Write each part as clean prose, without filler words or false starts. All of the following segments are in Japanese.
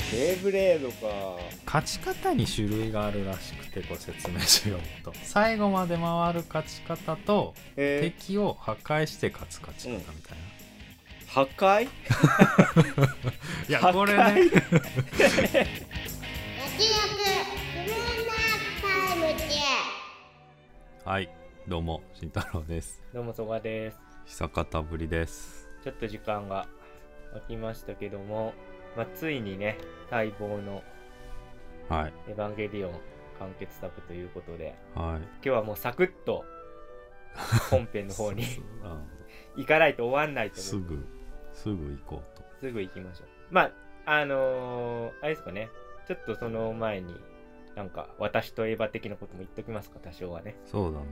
ベイブレードか。 勝ち方に種類があるらしくて、ご説明しようと、最後まで回る勝ち方と、敵を破壊して勝つ勝ち方みたいな、 破壊いやこれね野球役ブルーナタイムはいどうも慎太郎です。 どうも曽我です。 久方ぶりです。 ちょっと時間が空きましたけども、ついにね待望のエヴァンゲリオン完結作ということで、今日はもうサクッと本編の方に行かないと終わんないと思う。 すぐ行こうと。 すぐ行きましょう。あれですかね、ちょっとその前になんか私とエヴァ的なことも言っときますか、多少はね。 そうだね。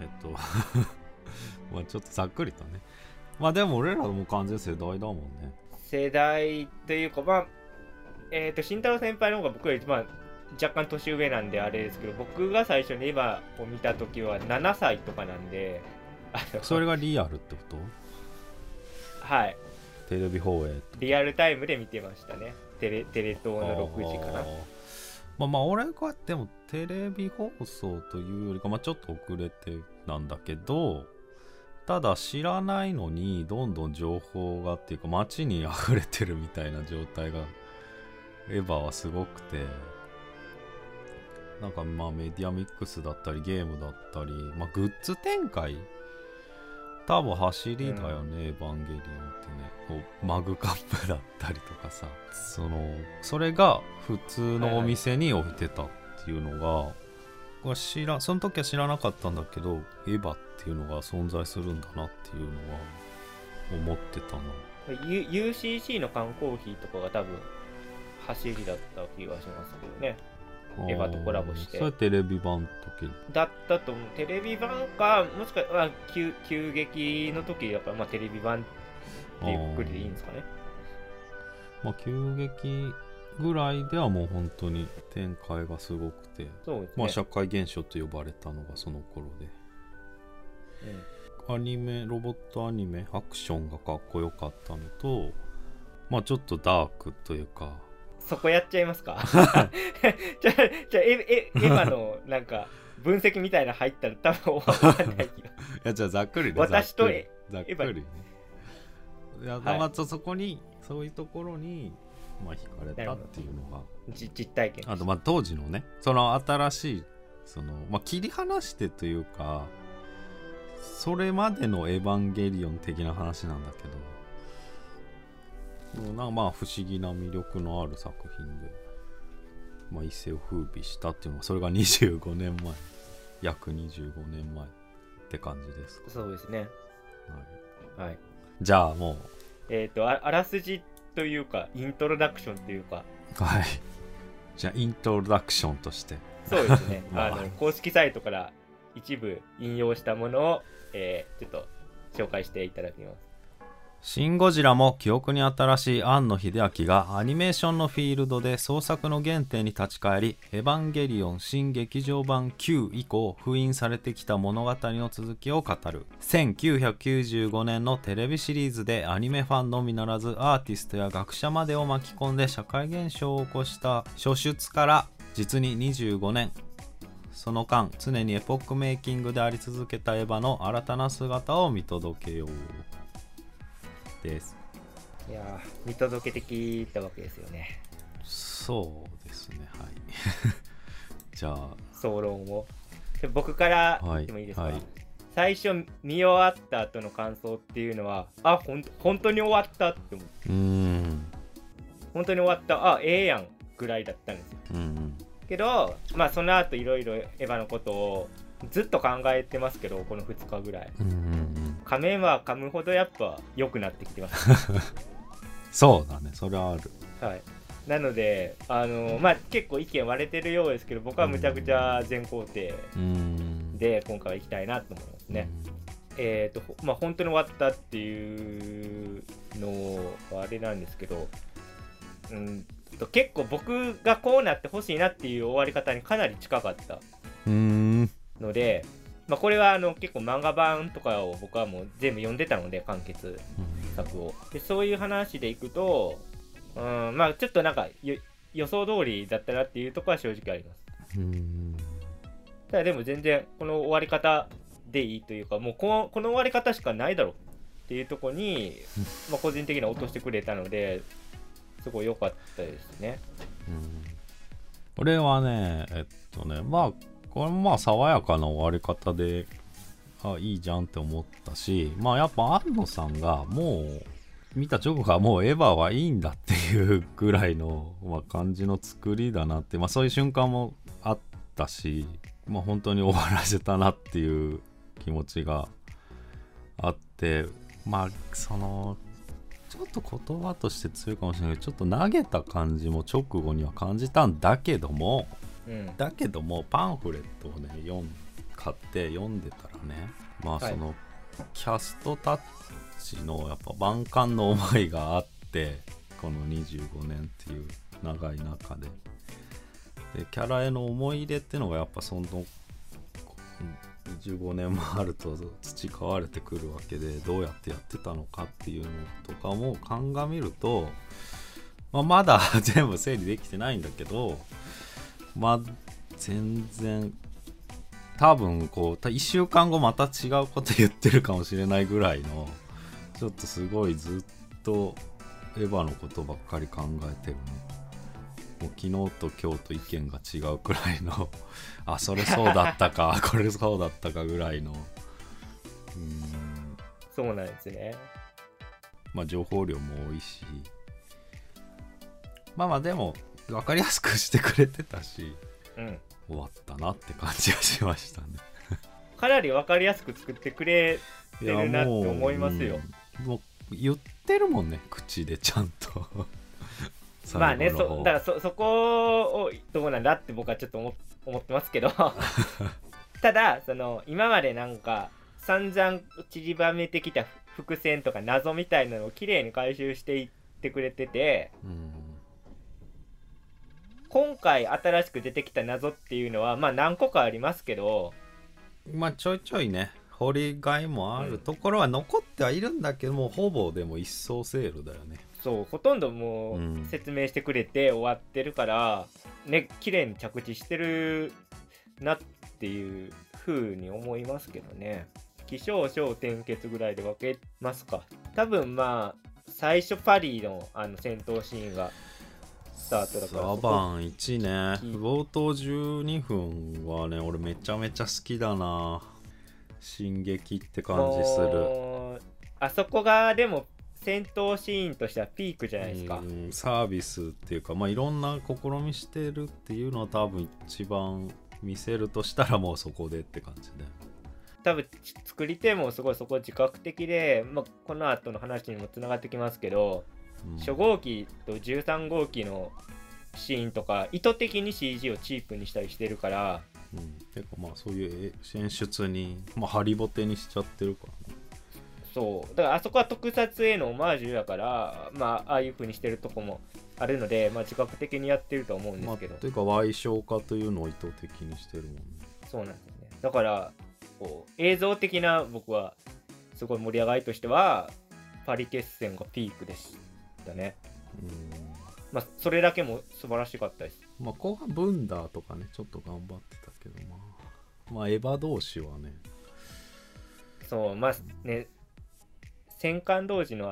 ちょっとざっくりとね。でも俺らも完全世代だもんね。 世代というか慎太郎先輩の方が僕より若干年上なんであれですけど、僕が最初にエヴァを見た時は7歳とかなんで、 それがリアルってこと？ はい。 テレビ放映リアルタイムで見てましたね。テレ東の6時かな。 俺がでもテレビ放送というよりかちょっと遅れてなんだけど、ただ知らないのにどんどん情報がっていうか街に溢れてるみたいな状態がエヴァはすごくて、なんかメディアミックスだったりゲームだったり、グッズ展開多分走りだよね、エヴァンゲリオンってね。こうマグカップだったりとかさ、それが普通のお店に置いてたっていうのが、その時は知らなかったんだけど、エヴァっていうのが存在するんだなっていうのは思ってたな。 UCC の缶コーヒーとかが多分走りだった気がしますけどね。エヴァとコラボして。 それテレビ版の時だったと思う。テレビ版か、もしくは急激の時だからテレビ版ってゆっくりでいいんですかね。 急激ぐらいではもう本当に展開がすごくて、 そうですね。 社会現象と呼ばれたのがその頃で、アニメ、ロボットアニメ、アクションがかっこよかったのと、ちょっとダークというか。 そこやっちゃいますか？じゃあエヴァのなんか分析みたいな入ったら多分終わらないよ。いや、じゃあざっくりね。 私とざっくりね。いや、そこにそういうところに惹かれたっていうのが実体験。 あと当時のね、その新しい切り離してというか、それまでのエヴァンゲリオン的な話なんだけど、不思議な魅力のある作品で、一世を風靡したっていうのは、それが25年前、約25年前って感じですか。 そうですね。はい。 じゃあもうあらすじというかイントロダクションというか、 はい。じゃあイントロダクションとしてそうですね。公式サイトから一部引用したものを、ちょっと紹介していただきます。 シン・ゴジラも記憶に新しい庵野秀明がアニメーションのフィールドで創作の原点に立ち返り、エヴァンゲリオン新劇場版9以降封印されてきた物語の続きを語る。1995年のテレビシリーズでアニメファンのみならずアーティストや学者までを巻き込んで社会現象を起こした初出から実に25年。その間常にエポックメイキングであり続けたエヴァの新たな姿を見届けようです。 いや見届けてきたわけですよね。 そうですね。はいじゃあ総論を僕から言ってもいいですか？最初見終わった後の感想っていうのは、本当に終わったって思って、本当に終わった、ええやんぐらいだったんですよ。けどその後いろいろエヴァのことをずっと考えてますけど、この2日ぐらい、噛めば噛むほどやっぱ良くなってきてますそうだね、それはある。 はい。なので結構意見割れてるようですけど、僕はむちゃくちゃ全肯定で今回は行きたいなと思いますね。本当に終わったっていうのはあれなんですけど、結構僕がこうなってほしいなっていう終わり方にかなり近かったので、これは結構漫画版とかを僕はもう全部読んでたので、完結作を。でそういう話でいくと、ちょっとなんか予想通りだったなっていうところは正直あります。ただでも全然この終わり方でいいというか、もうこの終わり方しかないだろうっていうところに、まあ、個人的には落としてくれたのですごい良かったですね。 俺はねまあこれもまあ爽やかな終わり方でいいじゃんって思ったし、まあやっぱ庵野さんがもう見た直後はもうエヴァはいいんだっていうぐらいの、まあ、感じの作りだなって、まあ、そういう瞬間もあったし、まあ、本当に終わらせたなっていう気持ちがあって、まあそのちょっと言葉として強いかもしれないけど、ちょっと投げた感じも直後には感じたんだけども、パンフレットをね買って読んでたらね、まあその、キャストタッチのやっぱ万感の思いがあって、この25年っていう長い中でキャラへの思い入れってのがやっぱその15年もあると培われてくるわけで、どうやってやってたのかっていうのとかも鑑みると、まだ全部整理できてないんだけど、全然多分こう1週間後また違うこと言ってるかもしれないぐらいの、ちょっとすごいずっとエヴァのことばっかり考えてるね。もう昨日と今日と意見が違うくらいのあ、それそうだったかこれそうだったかぐらいのそうなんですね。 まあ情報量も多いし、まあでも分かりやすくしてくれてたし、終わったなって感じがしましたねかなり分かりやすく作ってくれてるなって思いますよ。 もう言ってるもんね、口でちゃんとまあね、だからそこをどうなんだって僕はちょっと思ってますけどただその今までなんか散々散りばめてきた伏線とか謎みたいなのを綺麗に回収していってくれてて、今回新しく出てきた謎っていうのはまあ何個かありますけど、 まあちょいちょいね掘りがいもあるところは残ってはいるんだけども、ほぼでも一層セールだよね。 そうほとんどもう説明してくれて終わってるからね、綺麗に着地してるなっていう風に思いますけどね。起承小転結ぐらいで分けますか。多分まあ最初パリの戦闘シーンがスタートだから、 サバン1ね、冒頭12分はね俺めちゃめちゃ好きだな。進撃って感じする。 あそこがでも戦闘シーンとしてはピークじゃないですか。 サービスっていうか、まあいろんな試みしてるっていうのは多分一番見せるとしたらもうそこでって感じで、 多分作り手もすごいそこ自覚的で、まあ、この後の話にもつながってきますけど、初号機と13号機のシーンとか意図的に CG をチープにしたりしてるから、 結構まあそういう演出に、まあ、ハリボテにしちゃってるからね。 そうだからあそこは特撮へのオマージュだから、まあああいう風にしてるとこもあるので、まあ、自覚的にやってると思うんですけど、 というか歪小化というのを意図的にしてるもんね。 そうなんですよね。だからこう映像的な僕はすごい盛り上がりとしてはパリ決戦がピークでしたね。まあそれだけも素晴らしかったです。 まあ後半ブンダーとかねちょっと頑張ってたけど、まあエヴァ同士はね、 そうまあね、戦艦同士の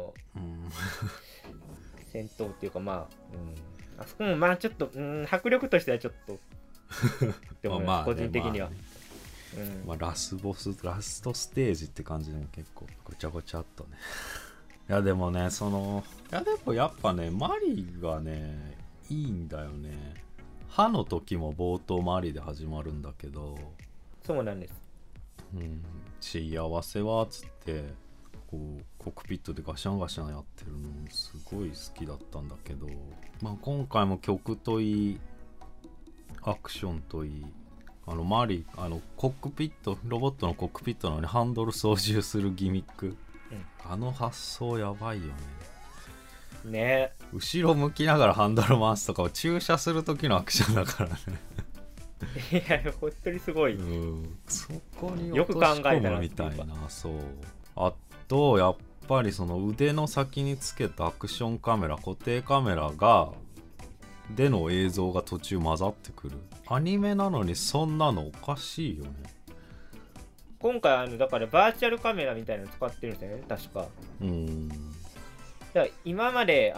戦闘っていうか、まあ、あそこもまあちょっと、迫力としてはちょっとって思います、個人的には。 ラストステージって感じでも結構ごちゃごちゃっとねいやでもねでもやっぱねマリがねいいんだよね。歯の時も冒頭マリで始まるんだけど、 そうなんです。 幸せはっつってこうコックピットでガシャンガシャンやってるのすごい好きだったんだけど、まあ、今回も曲といいアクションといいマリコックピットロボットのコックピットなのにハンドル操縦するギミック、発想やばいよね。 ね、 後ろ向きながらハンドル回すとかを駐車する時のアクションだからねいや本当にすごい、 そこによく考えたなみたいな。そうあとやっぱりその腕の先につけたアクションカメラ固定カメラがでの映像が途中混ざってくる。アニメなのにそんなのおかしいよね。 今回だからバーチャルカメラみたいなの使ってるんですよね、確か。だから今まで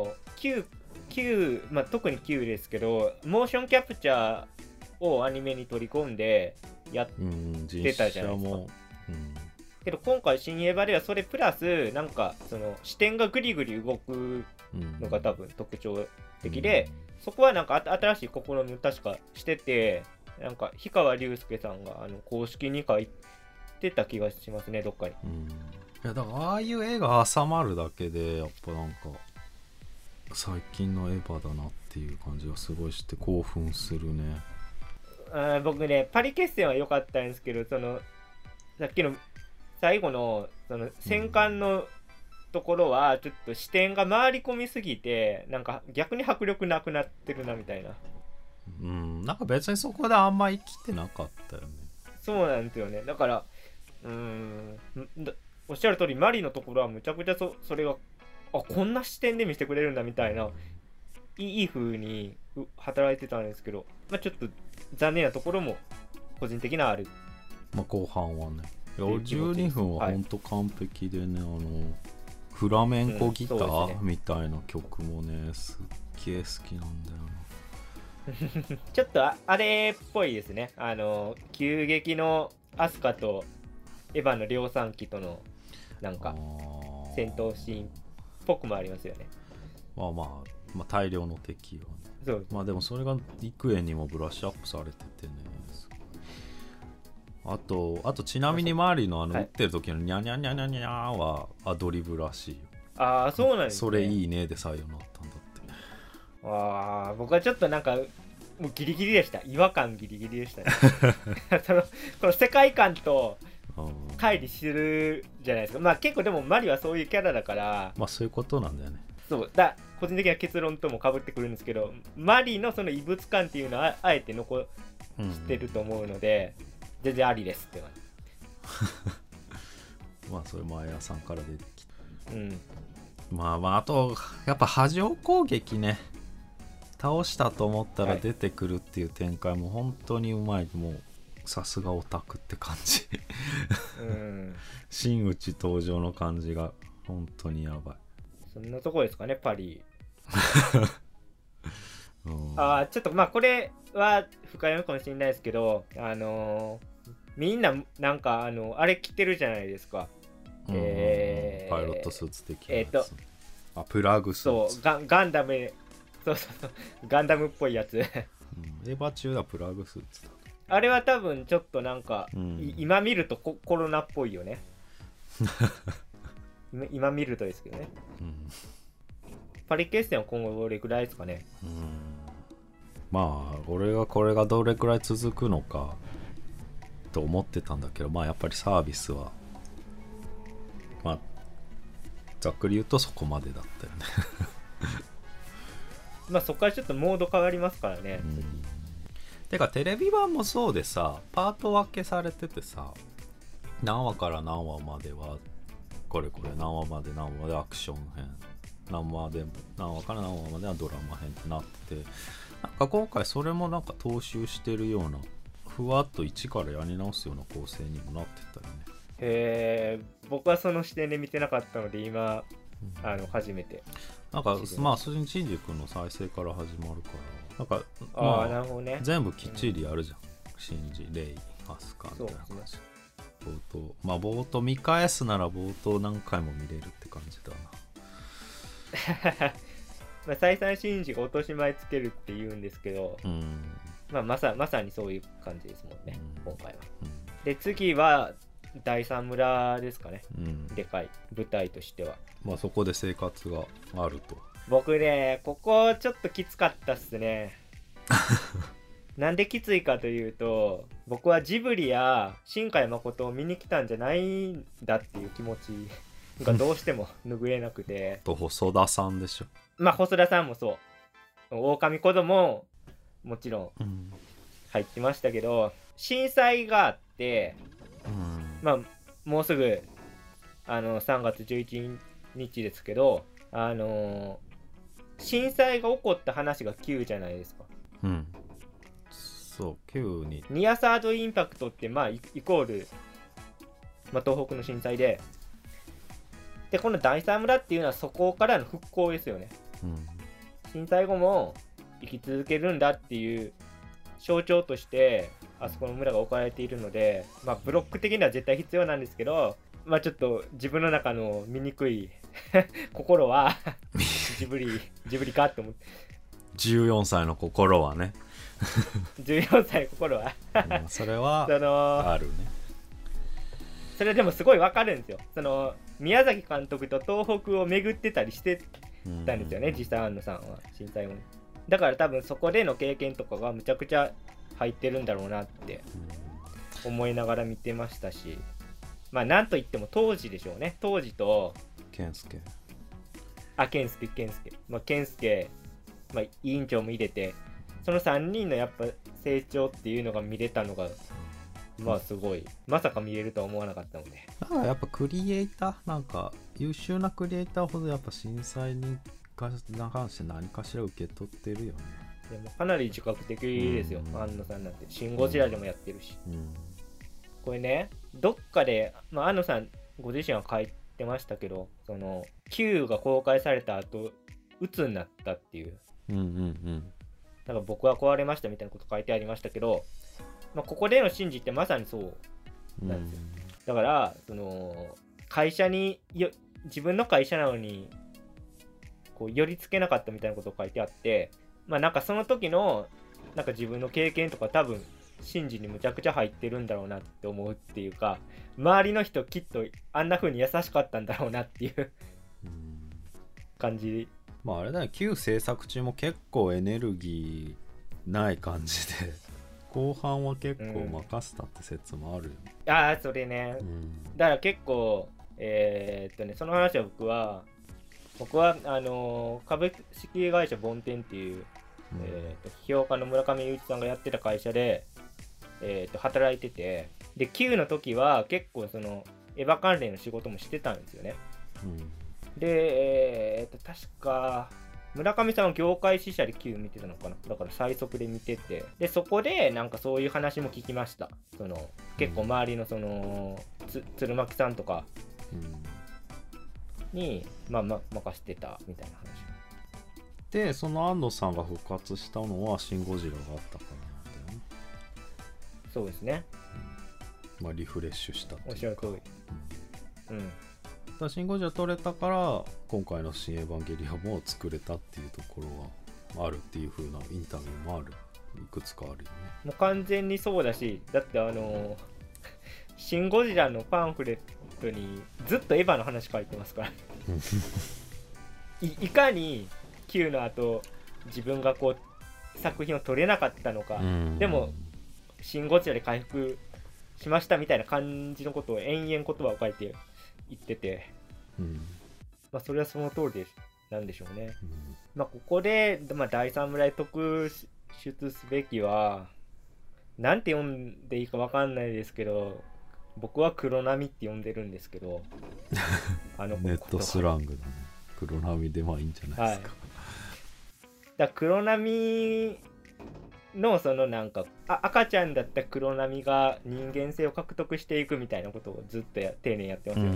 Q、まあ、特に Q ですけど、モーションキャプチャーをアニメに取り込んでやってたじゃないですか。けど今回新エヴァではそれプラスなんかその視点がグリグリ動くのが多分特徴的で、そこはなんか新しい試みを確かしてて、なんか氷川龍介さんが公式に書いてた気がしますね、どっかに。 いやだからああいう絵が挟まるだけでやっぱなんか最近のエヴァだなっていう感じがすごいして興奮するね。 僕ねパリ決戦は良かったんですけど、そのさっきの最後のその戦艦のところはちょっと視点が回り込みすぎてなんか逆に迫力なくなってるなみたいな。 なんか別にそこであんま生きてなかったよね。 そうなんですよね。だからおっしゃる通りマリのところはむちゃくちゃそれがこんな視点で見せてくれるんだみたいないい風に働いてたんですけど、まあ、ちょっと残念なところも個人的なある。 まあ後半はね、12分は本当完璧でね、フラメンコギターみたいな曲もね、すっげえ好きなんだよなちょっとあれっぽいですね。急激のアスカとエヴァの量産機とのなんか戦闘シーンっぽくもありますよね。 まあ大量の敵をね。そうまあでもそれが幾重にもブラッシュアップされててね。あとちなみに周りの打ってる時のニャニャニャニャニャはアドリブらしいよ。 そうなんですね。 それいいねで採用になったんだって。僕はちょっとなんかもうギリギリでした。違和感ギリギリでしたねこの世界観と乖離するじゃないですか。まあ結構でもマリはそういうキャラだから、 まあそういうことなんだよね。 そうだ、個人的な結論とも被ってくるんですけど、マリのその異物感っていうのはあえて残してると思うので、全然ありですってまあそれもあやさんから出てきた。まああとやっぱ波状攻撃ね、倒したと思ったら出てくるっていう展開も本当にうまい。もうさすがオタクって感じ真打ち登場の感じが本当にやばい。 そんなとこですかね、パリちょっとまあこれは深読みかもしれないですけど、みんななんかあれ着てるじゃないですか。 パイロットスーツ的なやつ。プラグスーツ。 そうガンダム、そうガンダムっぽいやつエヴァ中はプラグスーツだ。 あれは多分ちょっとなんか、今見るとコロナっぽいよね今見るとですけどね。パリ決戦は今後どれくらいですかね。 まあ俺がこれがどれくらい続くのかと思ってたんだけど、まあやっぱりサービスはまあざっくり言うとそこまでだったよねまあそこからちょっとモード変わりますからね。 てかテレビ版もそうでさ、パート分けされててさ、何話から何話まではこれ何話まで何話でアクション編、何話から何話まではドラマ編ってなってて、なんか今回それもなんか踏襲してるような、ふわっと一からやり直すような構成にもなってたよね。 僕はその視点で見てなかったので今初めて。 なんかまあシンジ君の再生から始まるから、なんかなるほどね。 全部きっちりやるじゃん。シンジ、レイ、アスカみたいな感じ。冒頭見返すなら冒頭何回も見れるって感じだなまあ再三シンジが落とし前つけるって言うんですけど、まさにそういう感じですもんね、今回は。で次は第三村ですかね、でかい舞台としては。 まあそこで生活があると。 僕ねここちょっときつかったっすねなんできついかというと、僕はジブリや新海誠を見に来たんじゃないんだっていう気持ちがどうしても拭えなくてと細田さんでしょ。 まあ細田さんもそう、狼子供もちろん入ってましたけど、震災があって、まあもうすぐ3月11日ですけど、 震災が起こった話が9じゃないですか。 うん。そう、9に。 ニアサードインパクトってまあイコール、まあ、東北の震災で、でこの第三村っていうのはそこからの復興ですよね。 うん、 震災後も生き続けるんだっていう象徴としてあそこの村が置かれているので、まあブロック的には絶対必要なんですけど、まあちょっと自分の中の醜い心はジブリかって思って。 14歳の心はね 14歳の心はそれはあるね。 それでもすごいわかるんですよ。その宮崎監督と東北を巡ってたりしてたんですよね、実際安野さんは震災後に。だから多分そこでの経験とかがむちゃくちゃ入ってるんだろうなって思いながら見てましたし、まあなんといっても当時でしょうね。当時と健介、 まあ健介、まあ委員長も入れて、その3人のやっぱ成長っていうのが見れたのがまあすごい、まさか見れるとは思わなかったので。 だからやっぱクリエイター、なんか優秀なクリエイターほどやっぱ震災に関して何かしら受け取ってるよね。 でもかなり自覚的ですよ、安野さんなんて。シン・ゴジラでもやってるし、これね、どっかで、まあ、安野さんご自身は書いてましたけど、その Q が公開された後鬱になったっていう、なんか僕は壊れましたみたいなこと書いてありましたけど、まあ、ここでのシンジってまさにそうなんですよ。だからその会社に自分の会社なのにこう寄りつけなかったみたいなことを書いてあって、まあなんかその時のなんか自分の経験とか多分シンジにむちゃくちゃ入ってるんだろうなって思うっていうか、周りの人きっとあんな風に優しかったんだろうなっていう感じ。 まああれだね、旧制作中も結構エネルギーない感じで後半は結構任せたって説もあるよね。 ああそれね、だから結構その話は僕は株式会社ボンテンっていう、批評家の村上雄一さんがやってた会社で、働いてて、で Q の時は結構そのエヴァ関連の仕事もしてたんですよね。で、確か村上さんは業界支社で Q 見てたのかな。だから最速で見てて、でそこでなんかそういう話も聞きました。その結構周りのその鶴巻さんとかに、まあ任せてたみたいな話で、その安野さんが復活したのはシン・ゴジラがあったからなんだよね。 そうですね、 まあリフレッシュしたっていうか、 おっしゃる通り。 だシン・ゴジラ撮れたから今回の新エヴァンゲリオンも作れたっていうところはあるっていう風なインタビューもある、いくつかあるよね。 もう完全にそうだし、だってシン・ゴジラのパンフレットにずっとエヴァの話書いてますからいかに Q の後自分がこう作品を撮れなかったのか、でもシン・ゴジラで回復しましたみたいな感じのことを延々言葉を書いて言ってて、まあそれはその通りなんでしょうね。まあここで、まあ、第三村へ特出すべきはなんて読んでいいか分かんないですけど、僕は黒波って呼んでるんですけどネットスラングだね。黒波でまあいいんじゃないですか。 だ黒波のそのなんか赤ちゃんだった黒波が人間性を獲得していくみたいなことをずっと丁寧にやってますよ。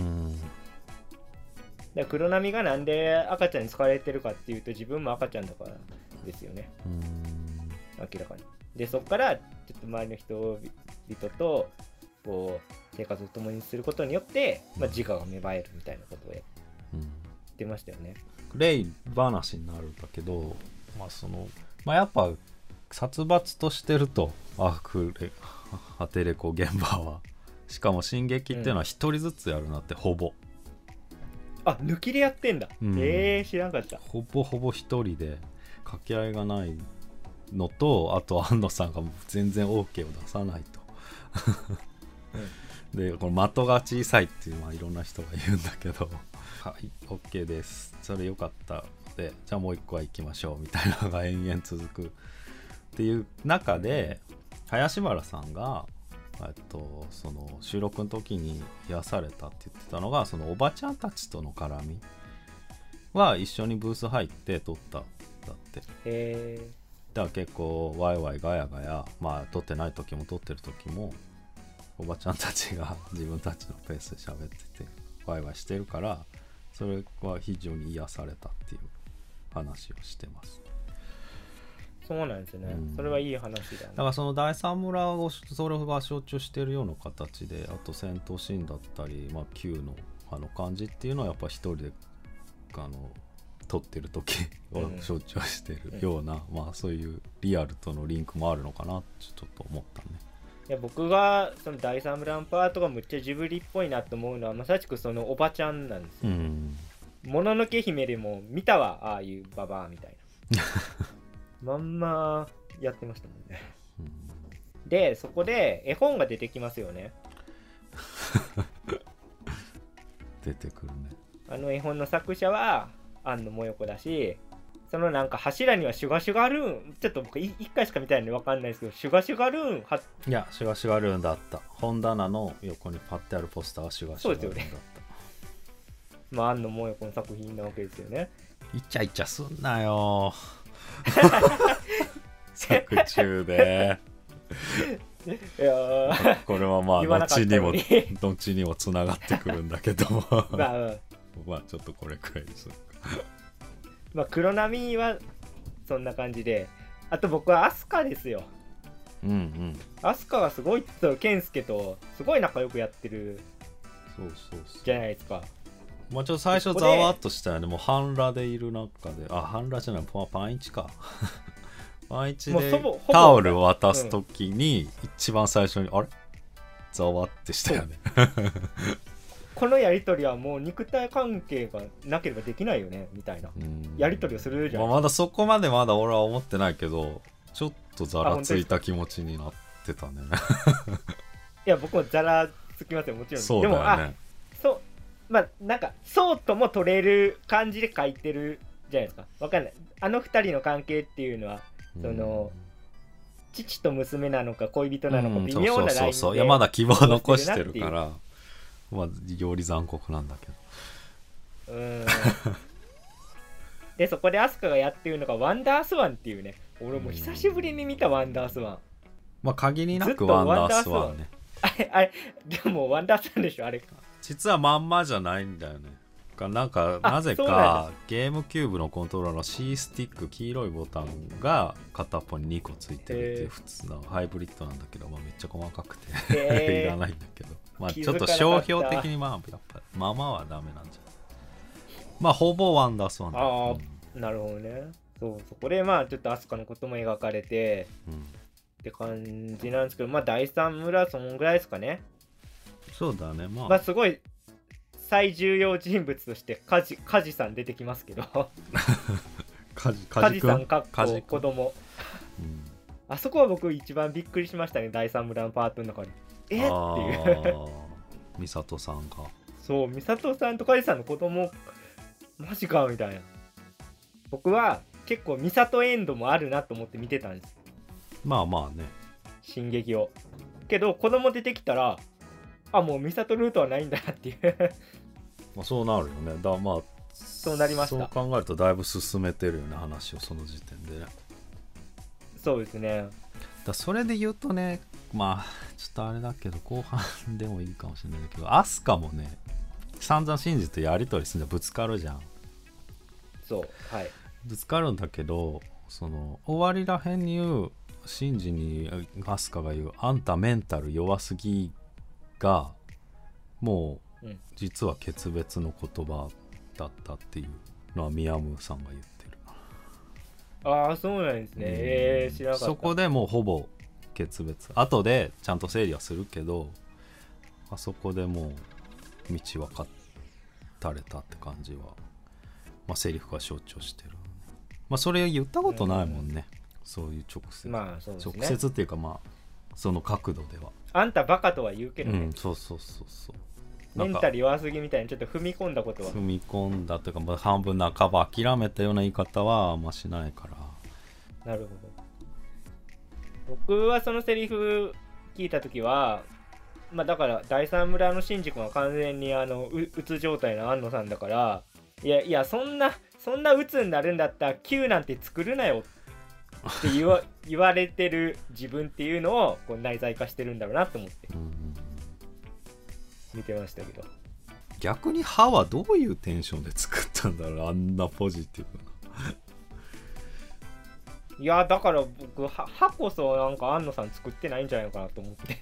だ黒波がなんで赤ちゃんに使われてるかっていうと、自分も赤ちゃんだからですよね。明らかに。でそこからちょっと周りの人々とこう生活を共にすることによって、まあ、自我が芽生えるみたいなことを言ってましたよね。 例話になるんだけど、まあそのまあやっぱ殺伐としてるとアテレコ現場は、しかも進撃っていうのは一人ずつやるなって、ほぼ抜きでやってんだ。知らんかった。 ほぼ一人で掛け合いがないのと、あと安野さんが全然 OK を出さないとでこの的が小さいっていう、まあ、いろんな人が言うんだけどはい OK です、それよかったのでじゃあもう一個は行きましょうみたいなのが延々続くっていう中で、林原さんがその収録の時に癒されたって言ってたのが、そのおばちゃんたちとの絡みは一緒にブース入って撮ったんだって。 へー。 だから結構ワイワイガヤガヤ、まあ撮ってない時も撮ってる時もおばちゃんたちが自分たちのペースで喋っててワイワイしてるから、それは非常に癒されたっていう話をしてます。 そうなんですね、それはいい話だね。 だからその第三村をそれが象徴しているような形で、あと戦闘シーンだったり、まあ、Q の感じっていうのはやっぱ一人で撮ってる時を象徴しているような、まあそういうリアルとのリンクもあるのかなってちょっと思ったね。 いや僕がその第3ブランパートがむっちゃジブリっぽいなと思うのはまさしくそのおばちゃんなんですよ。もののけ姫でも見たわああいうババアみたいなまんまやってましたもんねでそこで絵本が出てきますよね出てくるね。 絵本の作者は庵野もよこだし、そのなんか柱にはシュガシュガルーン、ちょっと僕1回しか見たいので分かんないですけど、シュガシュガルーンは、 いやシュガシュガルーンだった。本棚の横にパッてあるポスターはシュガシュガルーンだった。そうですよね。 まあ庵野もよこの作品なわけですよね。 イチャイチャすんなよ作中でいやこれはまあ後にもつながってくるんだけどまあちょっとこれくらいですまあ黒波はそんな感じで、あと僕はアスカですよ。アスカはすごい健介とすごい仲良くやってるじゃないですか。 まあちょっと最初ざわっとしたよね。もう半裸でいる中で、半裸じゃない、パンイチかパンイチでタオルを渡すときに一番最初にあれざわってしたよねこのやりとりはもう肉体関係がなければできないよねみたいなやりとりをするじゃん。 まだそこまでまだ俺は思ってないけど、ちょっとざらついた気持ちになってたねいや僕もざらつきますよもちろん。 そうだよね。 でもまあなんかそうとも取れる感じで書いてるじゃないですか。わかんない、2人の関係っていうのはその父と娘なのか恋人なのか微妙なラインで、 いやまだ希望残してるからまあより残酷なんだけどでそこでアスカがやってるのがワンダースワンっていうね、俺も久しぶりに見たワンダースワン。 まあ限りなくワンダースワンね。 あれでもワンダースワンでしょあれ。 実はまんまじゃないんだよね。なんかなぜかゲームキューブのコントローラーの C スティック、黄色いボタンが片っぽに2個ついてるっていう普通のハイブリッドなんだけど、まあ、めっちゃ細かくていらないんだけど、まあちょっと商標的にまあやっぱまあまあはダメなんじゃない。まあほぼワンダースワンだ。 なるほどね。そこでまあちょっとアスカのことも描かれて、って感じなんですけど、まあ第3村はそのぐらいですかね。 そうだね。まあすごい最重要人物としてカジさん出てきますけどカジさんかっこ子供、あそこは僕一番びっくりしましたね、第3村のパートの中で。っていう美里さんがそう美里さんとカジさんの子供マジかみたいな。僕は結構美里エンドもあるなと思って見てたんです。 まあまあね、 進撃を。けど子供出てきたらもう美里ルートはないんだなっていうまあそうなるよね。まあそうなりました。 そう考えるとだいぶ進めてるよね話を、その時点でね。 そうですね。 それで言うとね、まあちょっとあれだけど後半でもいいかもしれないけど、アスカもね散々シンジとやり取りするんでぶつかるじゃん。 そうはいぶつかるんだけど、その終わりらへんに言うシンジにアスカが言うあんたメンタル弱すぎがもう実は決別の言葉だったっていうのはミヤムーさんが言ってる。 そうなんですね。知らなかった。 そこでもうほぼ決別、後でちゃんと整理はするけど、あそこでもう道は語れたって感じは、まあセリフが象徴してる。まあそれ言ったことないもんね、そういう直接、 まあそうですね、 直接っていうかまあその角度ではあんたバカとは言うけどね、 そうメンタル弱すぎみたいにちょっと踏み込んだことは、 踏み込んだというか、まあ、半分半ば諦めたような言い方はあんましないから。 なるほど。僕はそのセリフ聞いた時はまあだから第三村のシンジ君は完全にうつ状態の安野さんだから、いやそんなそんな鬱になるんだったら Q なんて作るなよって言われてる自分っていうのをこう内在化してるんだろうなと思って見てましたけど、 逆に歯はどういうテンションで作ったんだろう、あんなポジティブな。 いやだから僕歯こそなんか安野さん作ってないんじゃないのかなと思って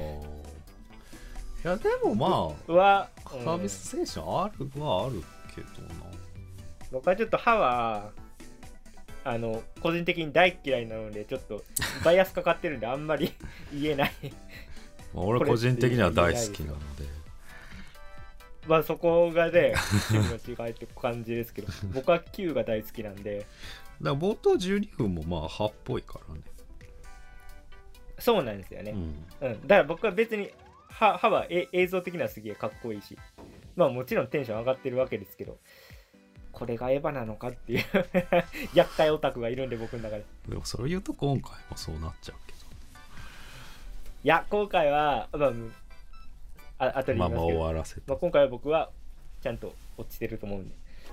いやでもまあサービス精神あるはあるけどな。 僕はちょっと歯は個人的に大嫌いなのでちょっとバイアスかかってるんであんまり言えない俺個人的には大好きなのでまあそこがね趣味の違いって感じですけど僕は Q が大好きなんで、 だから冒頭12分もまあ歯っぽいからね。 そうなんですよね、だから僕は別に歯は映像的にはすげえかっこいいし、まあもちろんテンション上がってるわけですけど、これがエヴァなのかっていう厄介オタクがいるんで僕の中で。 でもそれ言うと今回もそうなっちゃうけど、 いや今回は後で言いますけど、 終わらせて、 今回は僕はちゃんと落ちてると思うんで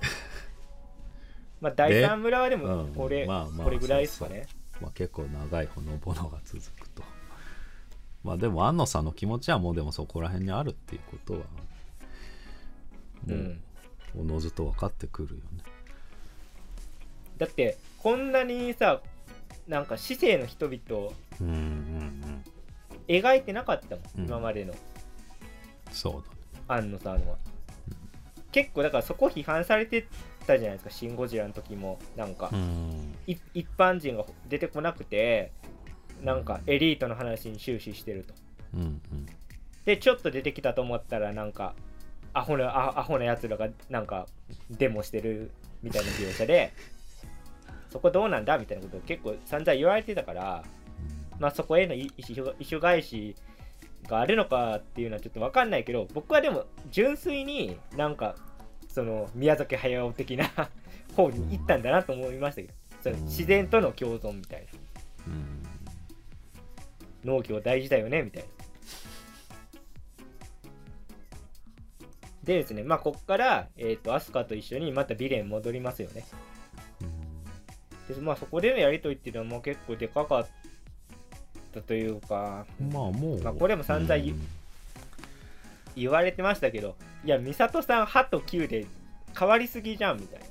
第3村はでもこれぐらいですかね。 結構長いほのぼのが続くと、でも安野さんの気持ちはもうでもそこら辺にあるっていうことはもうおのずと分かってくるよね。 だってこんなにさなんか市政の人々を描いてなかったもん、今までの。 そうだね、 安野さんは、結構だからそこ批判されてたじゃないですか。シン・ゴジラの時もなんか、一般人が出てこなくてなんかエリートの話に終始してると、でちょっと出てきたと思ったらなんかアホなやつらがなんかデモしてるみたいな描写でそこどうなんだみたいなことを結構散々言われてたから、そこへの意趣返しがあるのかっていうのはちょっと分かんないけど、僕はでも純粋になんかその宮崎駿的な方に行ったんだなと思いましたけど、その自然との共存みたいな、農業大事だよねみたいな。でですね、こっからアスカと一緒にまたヴィレン戻りますよね。でそこでのやりとりっていうのはもう結構でかかったというか、 もうこれも散々言われてましたけど、いや美里さん歯と9で変わりすぎじゃんみたいな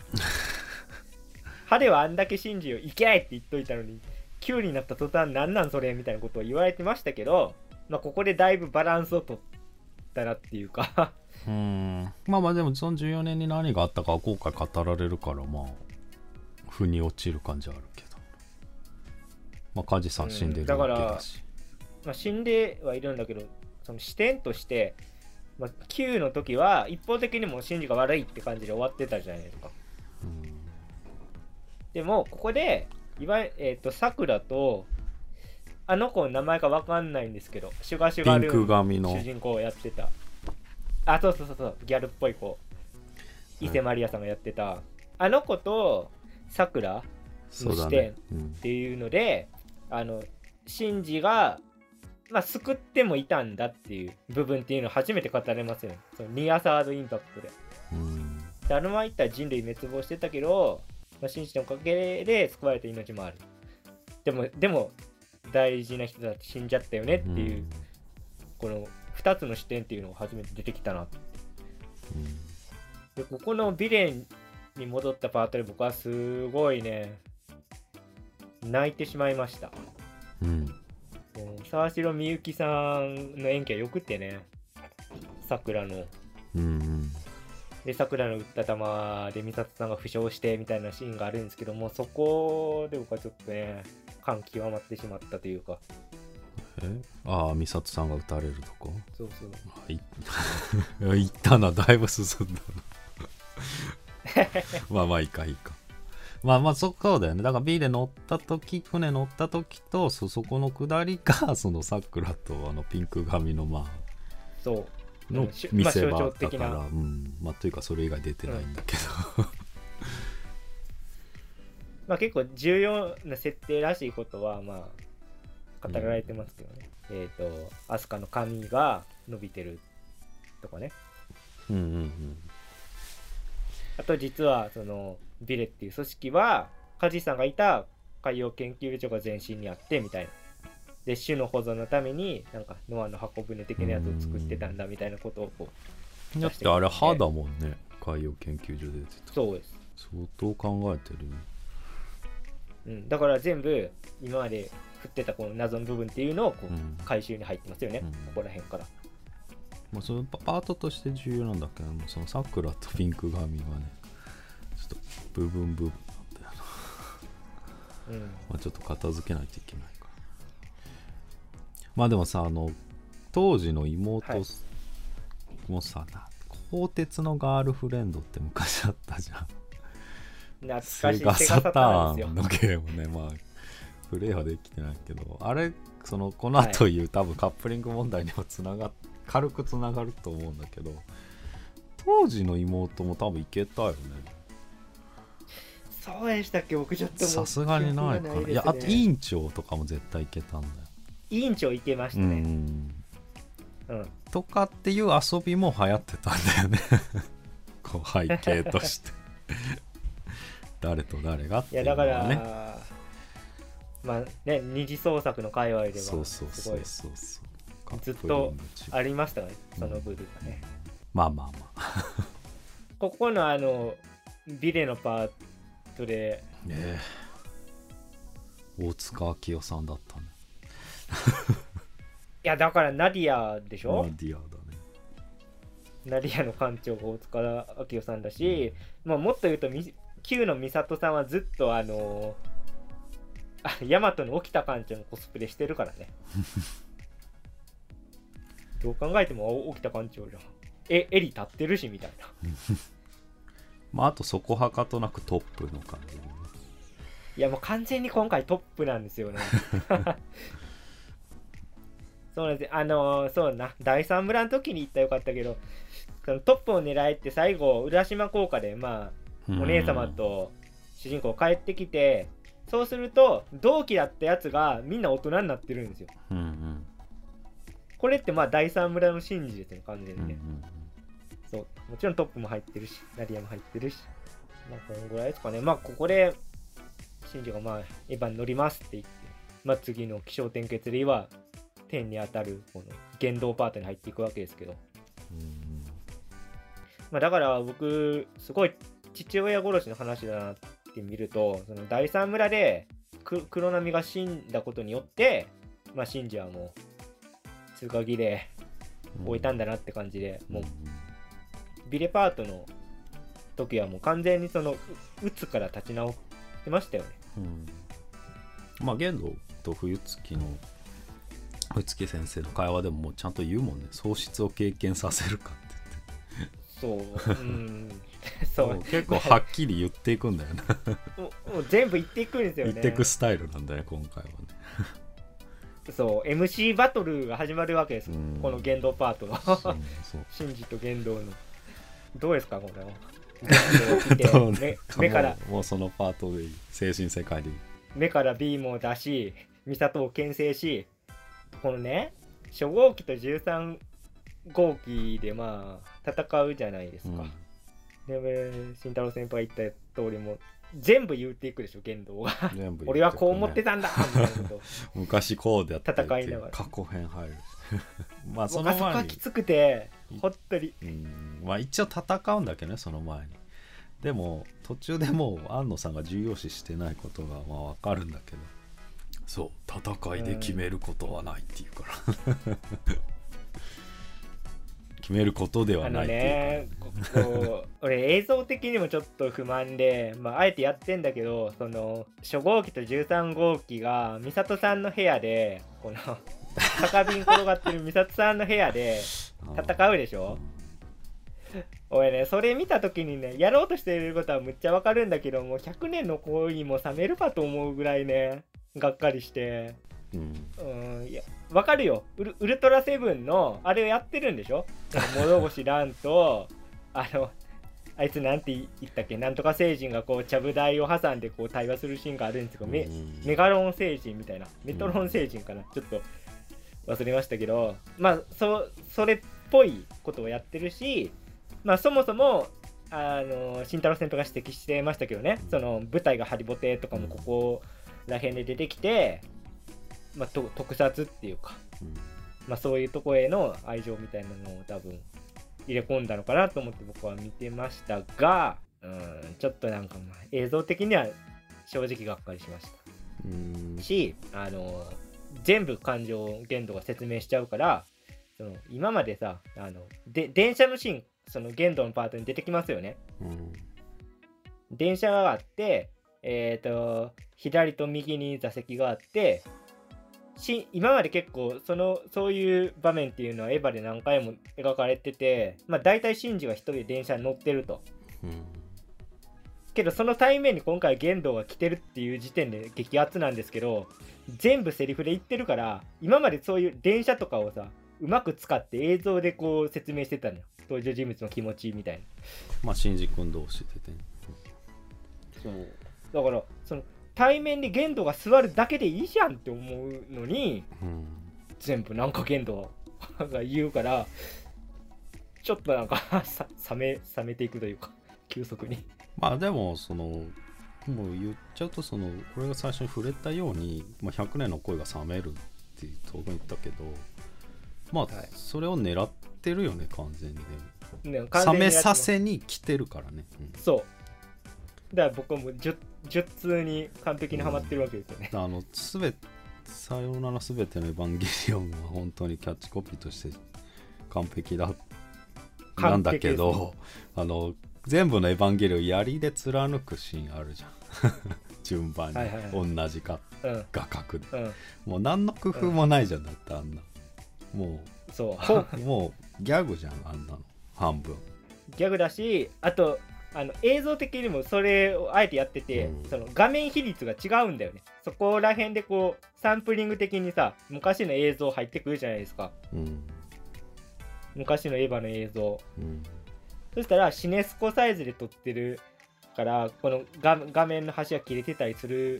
歯ではあんだけシンジをいけって言っといたのに9になった途端なんなんそれみたいなことを言われてましたけど、ここでだいぶバランスを取ったなっていうかでもその14年に何があったかは今回語られるから腑に落ちる感じはあるけど、梶さん死んでるわけだし、 死んではいるんだけど、その視点として、Q の時は一方的にもシンジが悪いって感じで終わってたじゃないですか。でもここでさくらとあの子の名前が分かんないんですけど、シュガシュガルーンの主人公をやってた、そうギャルっぽい子、伊勢マリアさんがやってたあの子とさくらの視点っていうので、シンジが救ってもいたんだっていう部分っていうのを初めて語れますよね。そのニアサードインパクトで。あのままいったら人類滅亡してたけど、シンジのおかげで救われた命もある。でも大事な人だって死んじゃったよねっていう、この2つの視点っていうのが初めて出てきたなって。でここのヴィレンに戻ったパートで僕はすごいね泣いてしまいました。沢城みゆきさんの演技はよくてね、さくらの、でさくらの打った球で美里さんが負傷してみたいなシーンがあるんですけども、そこで僕はちょっとね感極まってしまったというか。 美里さんが打たれるとこ、 そういったな、だいぶ進んだないいかそうだよね。だからビーで乗った時、船乗った時とそこの下りがそのさくらとピンク髪のそうの見せ場だ象徴的からというかそれ以外出てないんだけど、結構重要な設定らしいことは語られてますけどね。アスカの髪が伸びてるとかね。 あと実はそのビレっていう組織は梶さんがいた海洋研究所が前身にあってみたいな。で種の保存のためになんかノアの箱舟的なやつを作ってたんだみたいなことをこうだってあれ歯だもんね、海洋研究所で出てた。 そうです。 相当考えてるね。 うん、だから全部今まで振ってたこの謎の部分っていうのをこう回収に入ってますよね、ここら辺から。 まあ、そのパートとして重要なんだけど、そのさくらとピンク髪はねちょっと部分なんだよなまあちょっと片付けないといけないから。まあでもさ、当時の妹もさ、鋼鉄のガールフレンドって昔あったじゃん。 懐かしい。 セガサターンのゲームね。まあプレイはできてないけど、あれこの後言う、多分カップリング問題にも軽くつながると思うんだけど、当時の妹も多分いけたよね。 そうでしたっけ？僕ちょっとさすがにないから、ね、いや、あと委員長とかも絶対いけたんだよ。 委員長いけましたね。 とかっていう遊びも流行ってたんだよねこう背景として誰と誰がっていうのはね。いやだからまあね、二次創作の界隈ではそうずっとありましたね、その部分がね。 まあまあまあここのビレのパートでね大塚明夫さんだったねいやだからナディアでしょ。 ナディアだね。 ナディアの館長が大塚明夫さんだし、まあ、もっと言うとQ の美里さんはずっとヤマトの沖田館長のコスプレしてるからねどう考えても沖田館長じゃん。襟立ってるしみたいなまああとそこはかとなくトップの感じ。 いやもう完全に今回トップなんですよねそうなんです。そうな、第3村の時に言ったらよかったけど、そのトップを狙えって最後浦島効果でまあお姉様と主人公帰ってきて、そうすると同期だったやつがみんな大人になってるんですよ、これってまあ第3村の神事ですね、完全にね、そう、もちろんトップも入ってるしナディアも入ってるし、まあこのぐらいですかね。まあここで神事がまあエヴァに乗りますって言って、まあ次の起承転結では天に当たるこの言動パートに入っていくわけですけど、まあ、だから僕すごい父親殺しの話だなって見ると、その第3村で黒波が死んだことによって、まあ、シンジはもう通過儀礼終えたんだなって感じで、もうビレパートの時はもう完全にその鬱から立ち直ってましたよね。 まあ玄道と冬月の冬月先生の会話でももうちゃんと言うもんね、喪失を経験させるかって言って。そう結構はっきり言っていくんだよねもう全部言っていくんですよね。 言っていくスタイルなんだよ今回はねそう MC バトルが始まるわけです、この言動パートのシンジと言動のどうですかこれ目からもうそのパートでいい、精神世界でいい。 目からビームを出し美里を牽制し、このね初号機と13号機でまあ戦うじゃないですか、で慎太郎先輩言った通りも全部言っていくでしょ言動が俺はこう思ってたんだみたいなこと昔こうでやって戦いながら過去編入るまあその前にあそこはきつくてほっとり、 まあ一応戦うんだけどねその前に。でも途中でもう安野さんが重要視してないことがまあ分かるんだけど、そう戦いで決めることはないっていうから決めることではないっていうから、 俺映像的にもちょっと不満で、まあ、あえてやってんだけど、その初号機と13号機が美里さんの部屋でこの酒瓶転がってる美里さんの部屋で戦うでしょ俺ねそれ見た時にねやろうとしていることはむっちゃわかるんだけど、もう100年の恋も冷めるかと思うぐらいねがっかりして、いやわかるよ、ウルトラセブンのあれをやってるんでしょ諸星蘭とあいつなんて言ったっけ、なんとか星人がこうちゃぶ台を挟んでこう対話するシーンがあるんですけど、メガロン星人みたいな、メトロン星人かな、ちょっと忘れましたけど、まあそれっぽいことをやってるし、まあそもそも慎太郎先輩が指摘してましたけどね、その舞台がハリボテとかもここら辺で出てきて、まあ、特撮っていうか、まあ、そういうとこへの愛情みたいなのを多分入れ込んだのかなと思って僕は見てましたが、ちょっとなんかまあ映像的には正直がっかりしましたし、全部感情限度が説明しちゃうから、その今までさ電車のシーン、その限度のパートに出てきますよね、電車があって、左と右に座席があって、今まで結構そういう場面っていうのはエヴァで何回も描かれてて、まあ大体シンジが一人で電車に乗ってると、けどその対面に今回玄道が来てるっていう時点で激アツなんですけど、全部セリフで言ってるから、今までそういう電車とかをさうまく使って映像でこう説明してたのよ、登場人物の気持ちみたいな。 まあシンジ君同士でね。 そうだからその対面で玄道が座るだけでいいじゃんって思うのに、全部なんか玄道が言うから、ちょっとなんか冷めていくというか、急速に。 まあでももう言っちゃうと、俺が最初に触れたように、まあ、100年の恋が冷めるっていうところに言ったけど、まあ、それを狙ってるよね完全にね。冷めさせに来てるからね、 そうだから僕はもう術通に完璧にはまってるわけですよね、 さようならすべてのエヴァンゲリオンは本当にキャッチコピーとして完璧なんだけど、全部のエヴァンゲリオン槍で貫くシーンあるじゃん順番に、同じ画角で、もう何の工夫もないじゃん、だってあんなもうギャグじゃん、あんなの半分ギャグだし、あと映像的にもそれをあえてやってて、その画面比率が違うんだよね。そこら辺でこうサンプリング的にさ昔の映像入ってくるじゃないですか、昔のエヴァの映像、そしたらシネスコサイズで撮ってるからこの画面の端が切れてたりする、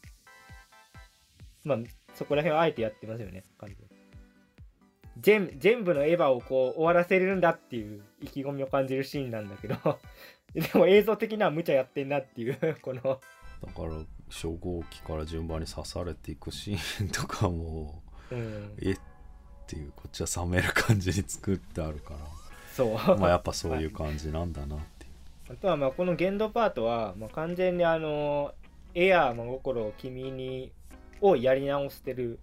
まあそこら辺はあえてやってますよね、感じ。全部のエヴァをこう終わらせるんだっていう意気込みを感じるシーンなんだけどでも映像的には無茶やってんなっていうこのだから初号機から順番に刺されていくシーンとかも、っていうこっちは冷める感じに作ってあるから、そうまあやっぱそういう感じなんだなっていうあとはまあこの限度パートは、まあ、完全にエアー真心を君にをやり直してる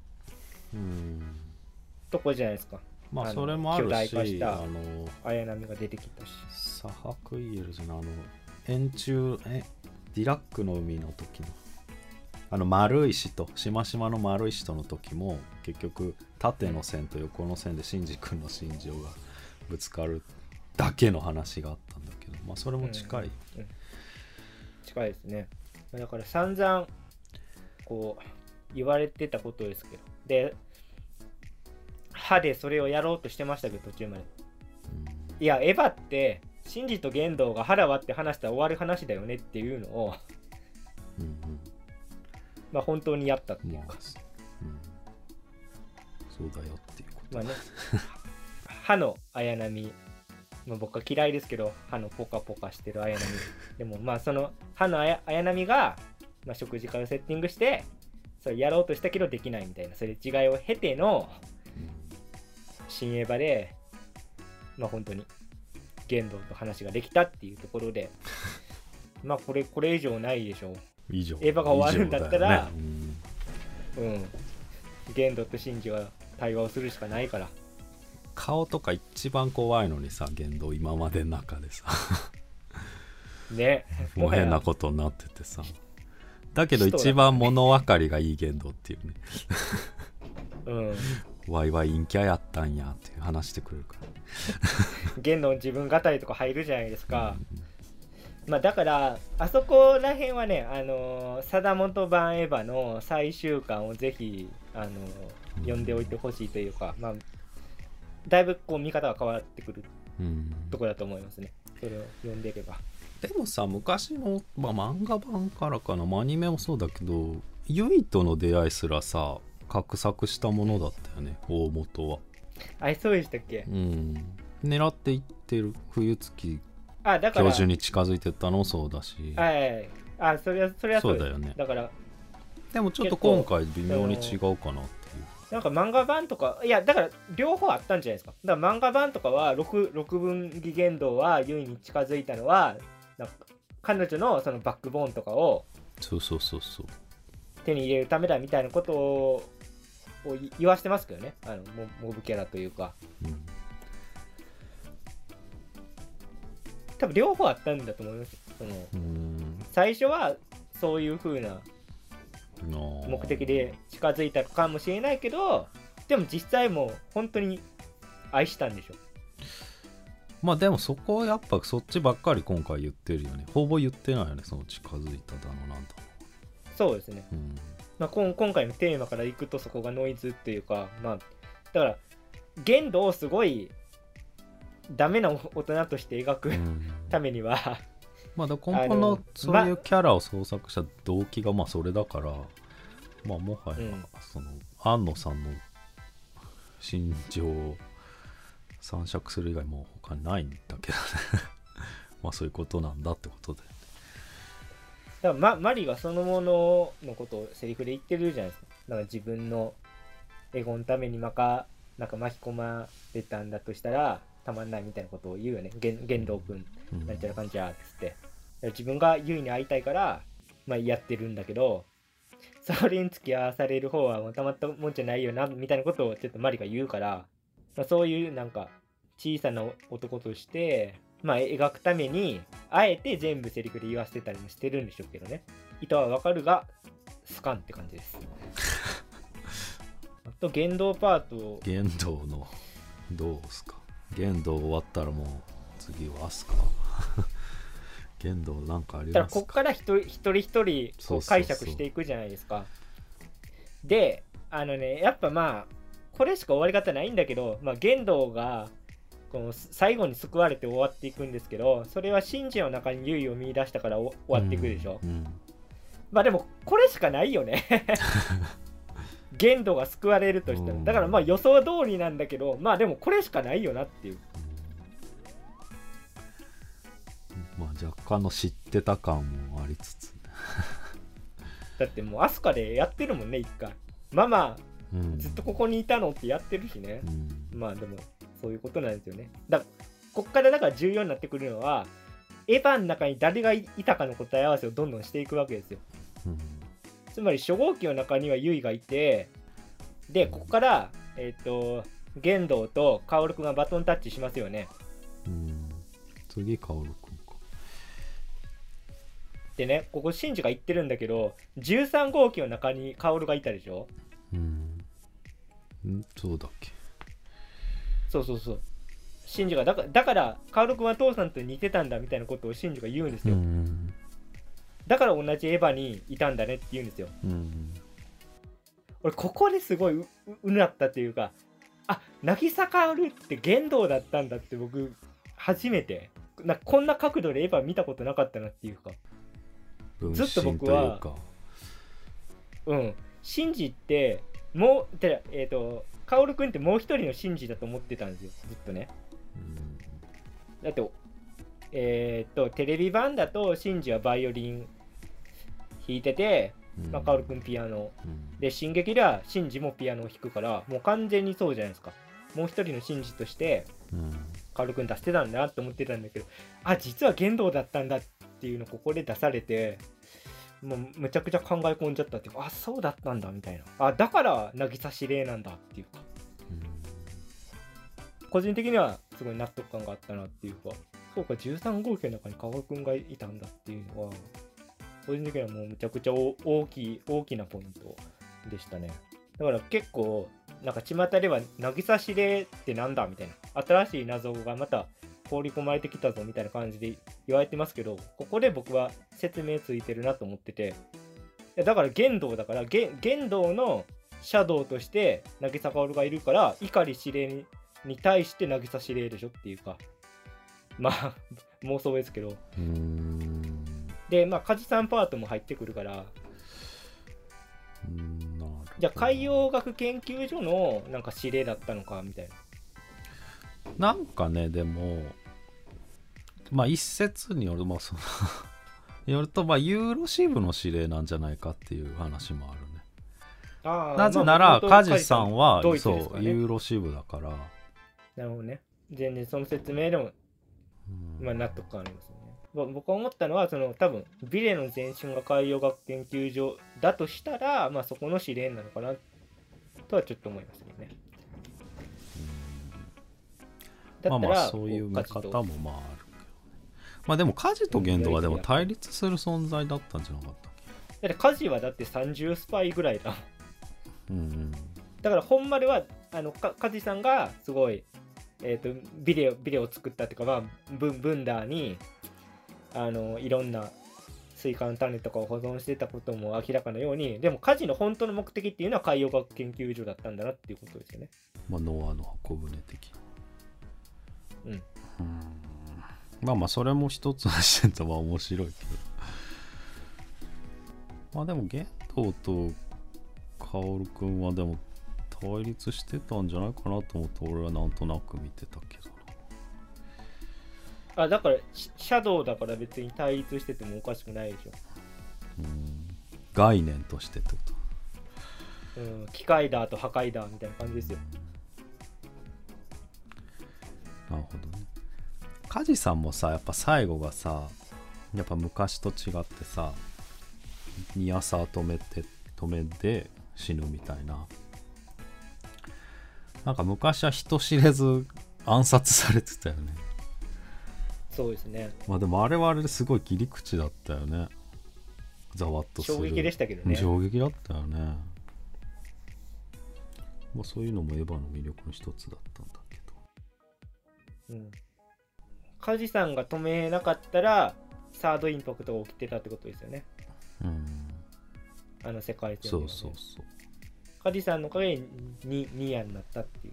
とこじゃないですか。 まあそれもあるし、巨大化した綾波が出てきたし、 サハクイエルズの円柱ディラックの海の時の丸石としましまの丸石との時も結局縦の線と横の線でシンジ君の心情がぶつかるだけの話があったんだけど、まあそれも近い、 近いですね。だから散々こう言われてたことですけど、で歯でそれをやろうとしてましたけど途中まで、いやエヴァってシンジと玄道が腹割って話したら終わる話だよねっていうのをまあ本当にやったっていうか、 そうだよっていうことまあね歯の綾波、まあ、僕は嫌いですけど歯のポカポカしてる綾波でもまあその歯の綾波が、まあ、食事会をセッティングしてそれやろうとしたけどできないみたいな、それ違いを経ての新エヴァでまあ本当に玄道と話ができたっていうところでまあこれ以上ないでしょう。エヴァが終わるんだったら、玄道とシンジは対話をするしかないから。 顔とか一番怖いのにさ、玄道今までの中でさね、 もう変なことになっててさ、だけど一番物分かりがいい玄道っていうねワイワイ陰キャやったんやって話してくれるから玄道自分語りとか入るじゃないですか、まあだからあそこら辺はね、貞本版エヴァの最終巻をぜひ読んでおいてほしいというか、まあだいぶこう見方が変わってくるところだと思いますね、それを読んでいけば。 でもさ、昔の、まあ、漫画版からかな、アニメもそうだけど、ユイとの出会いすらさ画策したものだったよね、大元は。 あれそうでしたっけ。 狙っていってる冬月だから教授に近づいてったのもそうだし、 それはそうだよね。 だからでもちょっと今回微妙に違うかなっていう。 なんか漫画版とか、いやだから両方あったんじゃないですか。だから漫画版とかは6分岐言動はユイに近づいたのはなんか彼女のそのバックボーンとかをそう手に入れるためだみたいなことを言わしてますけどね、モブキャラというか、多分両方あったんだと思います。最初はそういう風な目的で近づいたかもしれないけど、でも実際もう本当に愛したんでしょ。 まあでもそこはやっぱそっちばっかり今回言ってるよね。ほぼ言ってないよね、その近づいただのなんだ。 そうですね、今回のテーマからいくとそこがノイズっていうか、だから言動をすごいダメな大人として描くためには、 まあ根本のそういうキャラを創作した動機がまあそれだから、まあもはやその安野さんの心情を散釈する以外もう他にないんだけどねまあそういうことなんだってことで、 だからマリがそのもののことをセリフで言ってるじゃないですか。だから自分のエゴのためになんか巻き込まれたんだとしたらたまんないみたいなことを言うよね。玄道くんなんちゃらかんちゃーっつって、自分がユイに会いたいからやってるんだけど、それに付き合わされる方はたまったもんじゃないよなみたいなことをちょっとマリが言うから、そういうなんか小さな男として描くためにあえて全部セリフで言わせてたりもしてるんでしょうけどね。意図はわかるがスカンって感じですあと言動パート、 言動のどうすか。言動終わったらもう次はアスカ言動なんかありますか。 だからこっから一人こう解釈していくじゃないですか。でやっぱこれしか終わり方ないんだけど、言動がこの最後に救われて終わっていくんですけど、それはシンジの中にユイを見出したから終わっていくでしょ。でもこれしかないよね言動が救われるとしても、だから予想通りなんだけど、でもこれしかないよなっていう、 若干の知ってた感もありつつだってもうアスカでやってるもんね、一回ずっとここにいたのってやってるしね、でもそういうことなんですよね。こっからだから重要になってくるのはエヴァの中に誰がいたかの答え合わせをどんどんしていくわけですよ。つまり初号機の中にはユイがいて、でここから玄道と薫くんがバトンタッチしますよね。 次薫くんか。 でね、ここシンジが言ってるんだけど13号機の中に薫がいたでしょ。 そうだっけ。 そうシンジがだから薫くんは父さんと似てたんだみたいなことをシンジが言うんですよ。だから同じエヴァにいたんだねって言うんですよ。俺ここですごいうなったっていうか、渚薫って言動だったんだって僕初めてこんな角度でエヴァ見たことなかったなっていうか、ずっと僕はシンジってもう薫くんってもう一人のシンジだと思ってたんですよ、ずっとね。だってテレビ版だとシンジはバイオリン弾いてて、薫くんピアノ、で進撃ではシンジもピアノを弾くから、もう完全にそうじゃないですか。もう一人のシンジとして薫くん出してたんだなって思ってたんだけど、実は言動だったんだっていうのをここで出されて、もうむちゃくちゃ考え込んじゃったっていうか、そうだったんだみたいな、だから渚司令なんだっていうか、個人的にはすごい納得感があったなっていうか、そうか13号機の中に薫くんがいたんだっていうのは個人的にはもうむちゃくちゃ大きなポイントでしたね。だから結構巷では渚司令ってなんだみたいな、新しい謎がまた放り込まれてきたぞみたいな感じで言われてますけど、ここで僕は説明ついてるなと思ってて、だから言動だから言動のシャドウとして渚薫がいるから、碇司令に対して渚司令でしょっていうか、妄想ですけど、で梶さんパートも入ってくるから、じゃあ海洋学研究所の指令だったのかみたいな。 なんかね、でもまあ一説による、まあそのよると、まあユーロ支部の指令なんじゃないかっていう話もあるね。なぜなら梶さんはそうユーロ支部だから。 なるほどね。全然その説明でも、まあ納得感ありますよね。僕が思ったのはその多分ビレの前身が海洋学研究所だとしたら、まあそこの指令なのかなとはちょっと思いましたけどね。 まあまあそういう見方もまああるけどね。まあでも梶と玄道はでも対立する存在だったんじゃなかったっけ？だって梶はだって30スパイぐらいだ。だから本丸は梶さんがすごいビデオを作ったっていうか、まあ、ブンダーにいろんなスイカの種とかを保存してたことも明らかなように、でも梶の本当の目的っていうのは海洋学研究所だったんだなっていうことですよね。 まあノアの箱舟的な。まあまあそれも一つの視点とは面白いけど、まあでも玄道と薫君はでも対立してたんじゃないかなと思って俺はなんとなく見てたけど。 だからシャドウだから別に対立しててもおかしくないでしょ。 概念としてってこと。 機械だと破壊だみたいな感じですよ。 なるほどね。梶さんもさ、やっぱ最後がさ、やっぱ昔と違ってさ、ニアサー止めで死ぬみたいな。なんか昔は人知れず暗殺されてたよね。 そうですね。 まあでもあれはあれですごい切り口だったよね。ざわっとする。 衝撃でしたけどね。 衝撃だったよね。まあそういうのもエヴァの魅力の一つだったんだけど。 梶さんが止めなかったらサードインパクトが起きてたってことですよね。世界戦で、ね。そう。梶さんのおかげでニアになったっていう。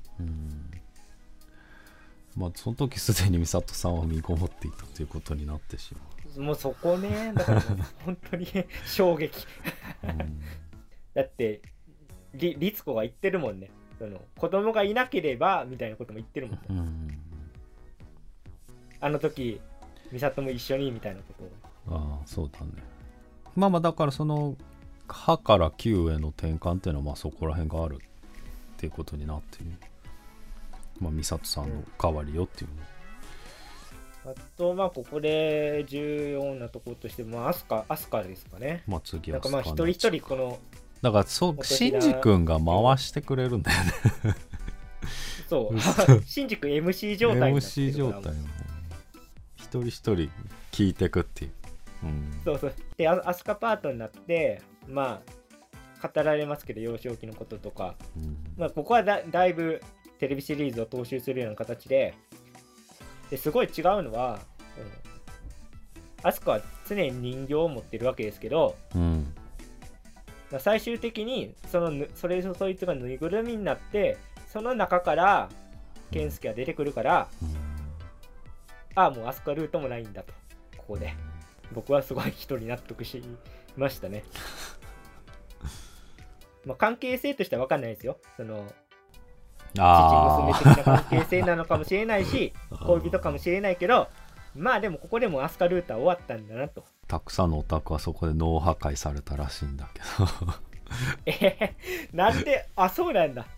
まあその時すでに美里さんは身ごもっていたということになってしまう。もうそこね、だから本当に衝撃。だって律子が言ってるもんね。子供がいなければみたいなことも言ってるもんね。あの時美里も一緒にみたいなことを。 そうだね。まあだからその歯から9への転換っていうのはまあそこら辺があるっていうことになってる。まあ美里さんの代わりよっていうあとまあここで重要なところとしてアスカですかね。 まあ次はなんかまあ一人一人このだからシンジ君が回してくれるんだよね。 そうシンジ君 MC 状態になってるから MC 状態の一人一人聞いてくっていう。 そうでアスカパートになってまあ語られますけど幼少期のこととか、まあここはだいぶテレビシリーズを踏襲するような形ですごい違うのは、アスカは常に人形を持ってるわけですけど、まあ、最終的にそいつがぬいぐるみになってその中から健介が出てくるから、もうアスカルートもないんだと。ここで僕はすごい一人納得しましたね。まあ関係性としては分かんないですよ。父娘的な関係性なのかもしれないし恋人かもしれないけど、まあでもここでもアスカルーター終わったんだなと。 たくさんのオタクはそこで脳破壊されたらしいんだけどなんでそうなんだ。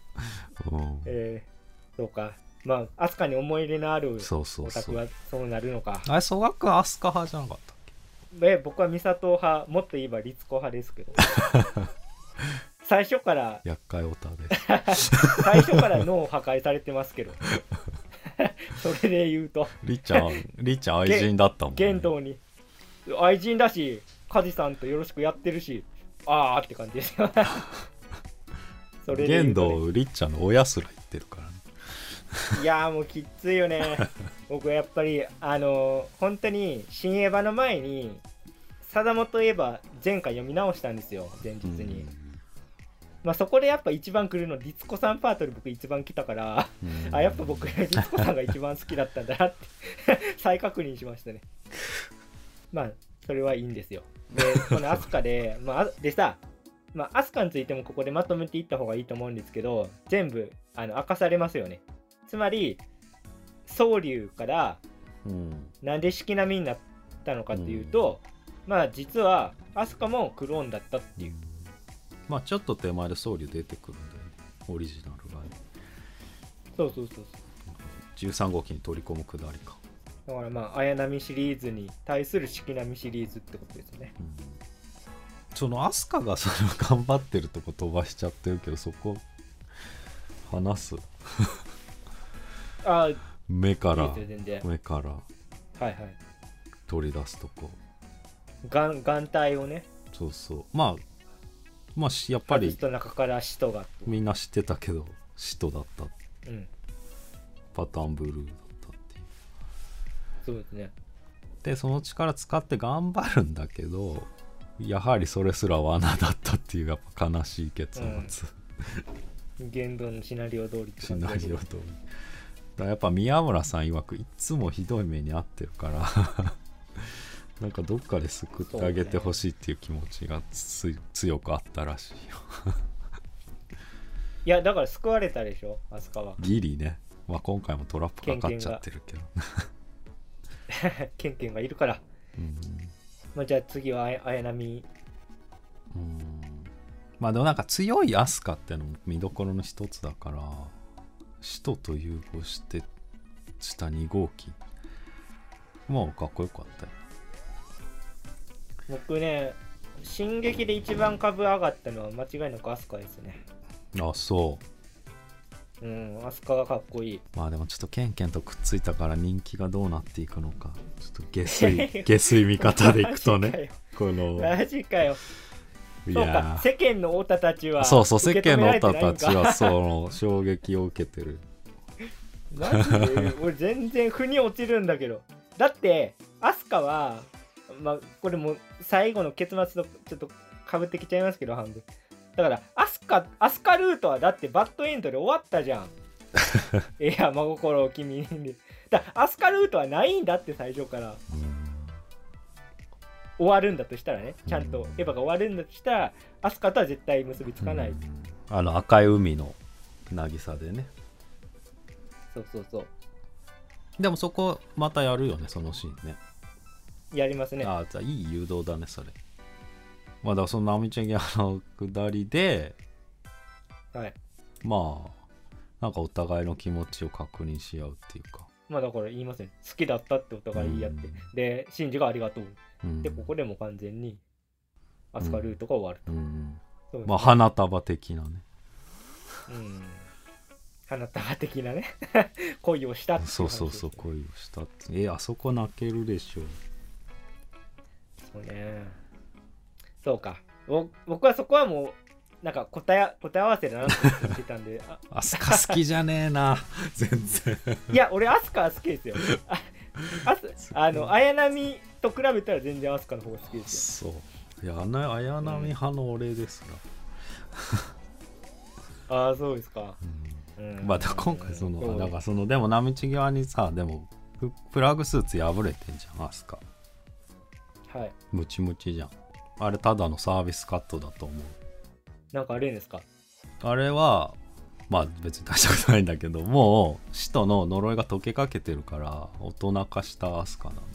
そうか。まあアスカに思い入れのあるオタクはそうなるのか。 あれ曽我君アスカ派じゃなかったっけ？僕は美里派、もっと言えば律子派ですけど最初から厄介オタです最初から脳破壊されてますけどそれで言うとりっちゃん愛人だったもんね。 玄道に愛人だし梶さんとよろしくやってるしって感じですよそれで玄道りっちゃんの親すら言ってるからね。 いやもうきついよね僕はやっぱり本当に新エヴァの前に貞本エヴァ前回読み直したんですよ、前日に。まあそこでやっぱ一番来るの律子さんパートで僕一番来たからやっぱ僕律子さんが一番好きだったんだなって再確認しましたね。まあそれはいいんですよ。でこのアスカでアスカについてもここでまとめていった方がいいと思うんですけど、全部明かされますよね。つまり宗龍からなんで式並みになったのかっていうと、まあ実はアスカもクローンだったっていう、 まあちょっと手前で僧侶出てくるんだよね、オリジナルがね。 そうそうそうそう、 13号機に取り込むくだりか。 だからまあ綾波シリーズに対する式並みシリーズってことですね。 そのアスカがそれを頑張ってるとこ飛ばしちゃってるけど、そこ話すあ、 目からいいですよ全然。 目からはいはい。 取り出すとこ、 眼帯をね、 そうそう、まあやっぱり外すと中から使徒が、 みんな知ってたけど使徒だった、 うん、 パターンブルーだったっていう。 そうですね。 でその力使って頑張るんだけど、やはりそれすら罠だったっていう、やっぱ悲しい結末、 言動のシナリオ通りってシ感じだけどナリオ通りだからやっぱ宮村さん曰くいつもひどい目に遭ってるからなんかどっかで救ってあげてほしいっていう気持ちが強くあったらしいよいやだから救われたでしょ、アスカは。 ギリね、まあ、今回もトラップかかっちゃってるけどケンケンがいるから、まあ、じゃあ次は綾波。 まあでもなんか強いアスカってのも見どころの一つだから、使徒と融合してした2号機もうかっこよかったよ。 僕ね、進撃で一番株上がったのは間違いなくアスカですね。 あ、そう。 アスカがかっこいい。 まあでもちょっとケンケンとくっついたから人気がどうなっていくのか、ちょっと下水見方でいくとねこのマジかよ。 いそうか、世間のオタたちはそう世間のオタたちはその衝撃を受けてるマジで俺全然腑に落ちるんだけど、だってアスカはまあこれも最後の結末とちょっとかぶってきちゃいますけど半分だから、アスカルートはだってバッドエンドで終わったじゃんいや真心を君にだアスカルートはないんだって最初から。終わるんだとしたらね、ちゃんとエヴァが終わるんだとしたらアスカとは絶対結びつかない。 赤い海の渚でね。 そうそうそう。 でもそこまたやるよね、そのシーンね。 やりますね。 ああ、じゃあいい誘導だねそれ。まあだからそのナミチェギアの下りで、はい、まあなんかお互いの気持ちを確認し合うっていうか、 まあだから言いません、好きだったってお互い言い合って、でシンジがありがとう、でここでも完全にアスカルートが終わると、 そうね、まあ花束的なね、 花束的なね恋をしたっていう話、 そう恋をしたって、あそこ泣けるでしょ。 そうね、そうか、僕はそこはもうなんか答え合わせだなって言ってたんでアスカ好きじゃねえな全然いや俺アスカは好きですよ綾波と比べたら全然アスカの方が好きですよ。 そういや、綾波派の俺ですら、ああそうですか。 まあ今回そのだからそのでも波地側にさ、でもプラグスーツ破れてんじゃんアスカ。はい、ムチムチじゃんあれ。ただのサービスカットだと思う。 なんかあるんですかあれは。まあ別に大したことないんだけど、もう使徒の呪いが解けかけてるから大人化したアスカなんだって。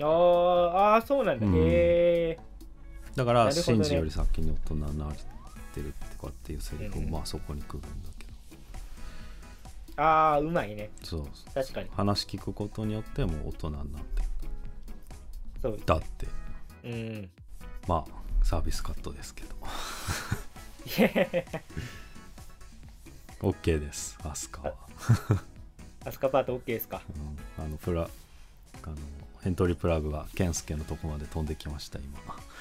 ああそうなんだ、へえ。 だからシンジより先に大人になってるとかっていうセリフもまあそこに来るんだけど、 ああうまいね。 そう確かに話聞くことによっても大人になってる。そうだってまあサービスカットですけどOK ですアスカはアスカパート OK ですか。 エントリープラグがケンスケのとこまで飛んできました今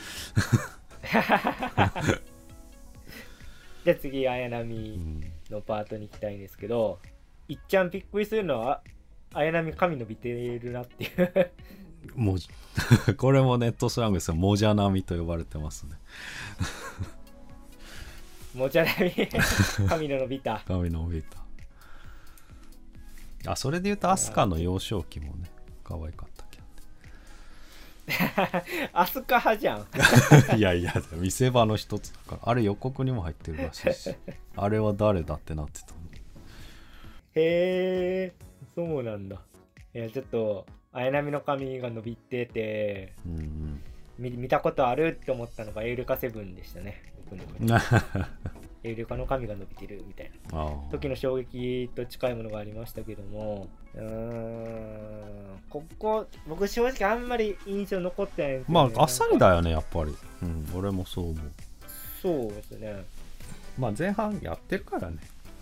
じゃあ次綾波のパートに行きたいんですけど、いっちゃんびっくりするのは綾波髪伸びてるなっていうもうこれもネットスラングですよ。もじゃなみと呼ばれてますねもじゃなみ髪の伸びた髪の伸びた。それで言うとアスカの幼少期もね可愛かったけどアスカ派じゃんいや見せ場の一つだから。あれ予告にも入ってるらしいしあれは誰だってなってた。 へえそうなんだ。 ちょっと綾波の髪が伸びてて、 うん、 見たことあるって思ったのがエウレカセブンでしたね。僕のエウレカの髪が伸びてるみたいな時の衝撃と近いものがありましたけども、ここ僕正直あんまり印象残ってないんですよね。 まああっさりだよねやっぱり、うん、俺もそう思う。 そうですね。 まあ前半やってるからね。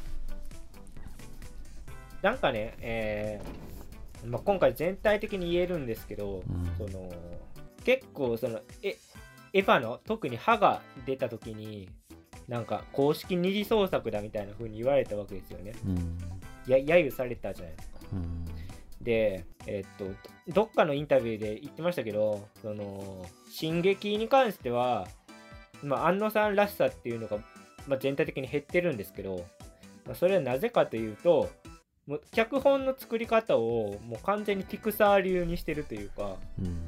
なんかね、まあ、今回全体的に言えるんですけど、その結構そのエヴァの特に歯が出た時になんか公式二次創作だみたいな風に言われたわけですよね。揶揄されたじゃないですか。で、どっかのインタビューで言ってましたけど、その進撃に関しては、まあ、安野さんらしさっていうのが、まあ、全体的に減ってるんですけど、まあ、それはなぜかというと、もう脚本の作り方をもう完全にピクサー流にしてるというか、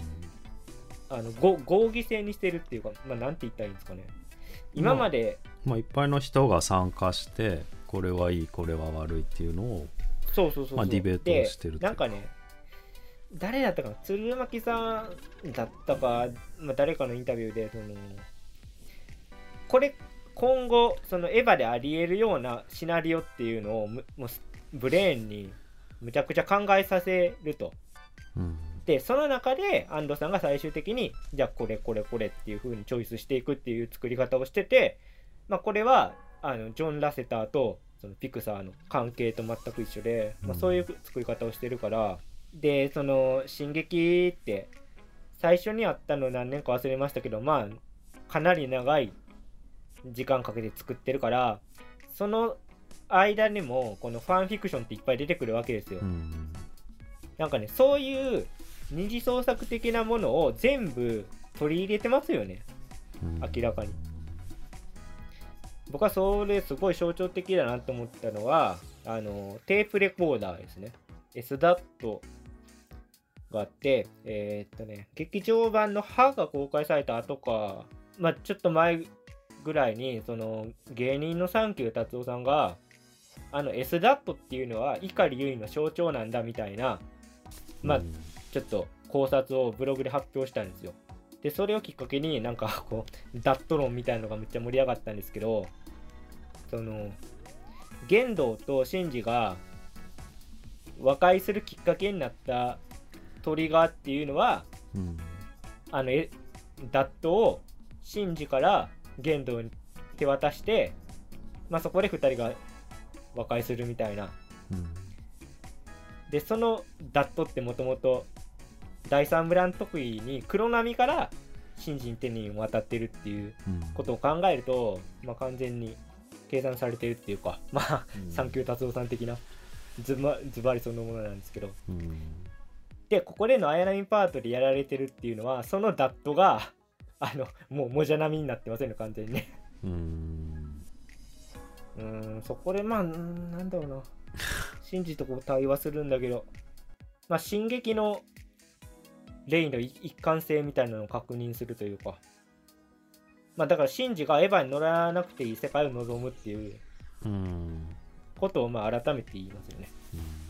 合議制にしてるっていうか、まあ、なんて言ったらいいんですかね。今まで、 まあ、いっぱいの人が参加してこれはいいこれは悪いっていうのをまあ、ディベートをしてる。 なんかね、誰だったかな、鶴巻さんだったか、まあ、誰かのインタビューでこれ今後そのエヴァでありえるようなシナリオっていうのをもうブレーンにむちゃくちゃ考えさせると、でその中で安藤さんが最終的にじゃあこれっていう風にチョイスしていくっていう作り方をしてて、まあ、これはジョン・ラセターとそのピクサーの関係と全く一緒で、まあ、そういう作り方をしてるから、でその進撃って最初にあったの何年か忘れましたけど、まあかなり長い時間かけて作ってるから、その間にもこのファンフィクションっていっぱい出てくるわけですよ。なんかね、そういう二次創作的なものを全部取り入れてますよね、明らかに。僕はそれすごい象徴的だなと思ったのはテープレコーダーですね。 SDAT があって、劇場版の歯が公開された後か、まあちょっと前ぐらいにその芸人のサンキュー達夫さんがSDAT っていうのは碇結衣の象徴なんだみたいな、まあちょっと考察をブログで発表したんですよ。でそれをきっかけになんかこうダット論みたいなのがめっちゃ盛り上がったんですけど、その玄道とシンジが和解するきっかけになったトリガーっていうのは、ダットをシンジから玄道に手渡して、まあ、そこで2人が和解するみたいな、でそのダットってもともと第3ブラン得意に黒波からシンジに手に渡ってるっていうことを考えると、まあ、完全に計算されてるっていうか、まあサンキュー達夫さん的なズバリそのものなんですけど、でここでの綾波パートでやられてるっていうのは、そのダットがもうもじゃ波になってませんね、完全にね。そこでまあなんだろうな、シンジとこう対話するんだけど、まあ進撃のレイの一貫性みたいなのを確認するというか、まあだからシンジがエヴァに乗らなくていい世界を望むっていうことをまあ改めて言いますよね。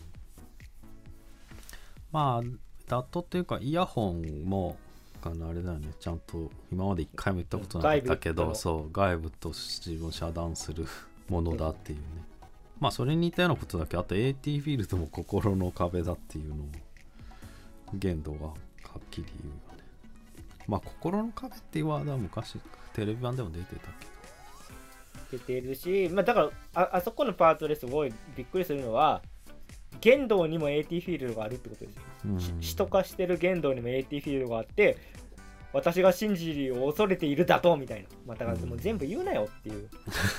まあダットっていうかイヤホンもあれだよね、ちゃんと今まで一回も言ったことなかったけど、そう外部と自分を遮断するものだっていうね。まあそれに似たようなことだけど、あと AT フィールドも心の壁だっていうのを玄道がはっきり言うよね。まあ心の壁っていうワードは昔テレビ版でも出てたけど、出てるし、まあだからあそこのパートですごいびっくりするのは、玄道にも AT フィールドがあるってことですよ。使徒化してる玄道にも AT フィールドがあって、私がシンジを恐れているだとみたいな、まあ、だからもう全部言うなよっていう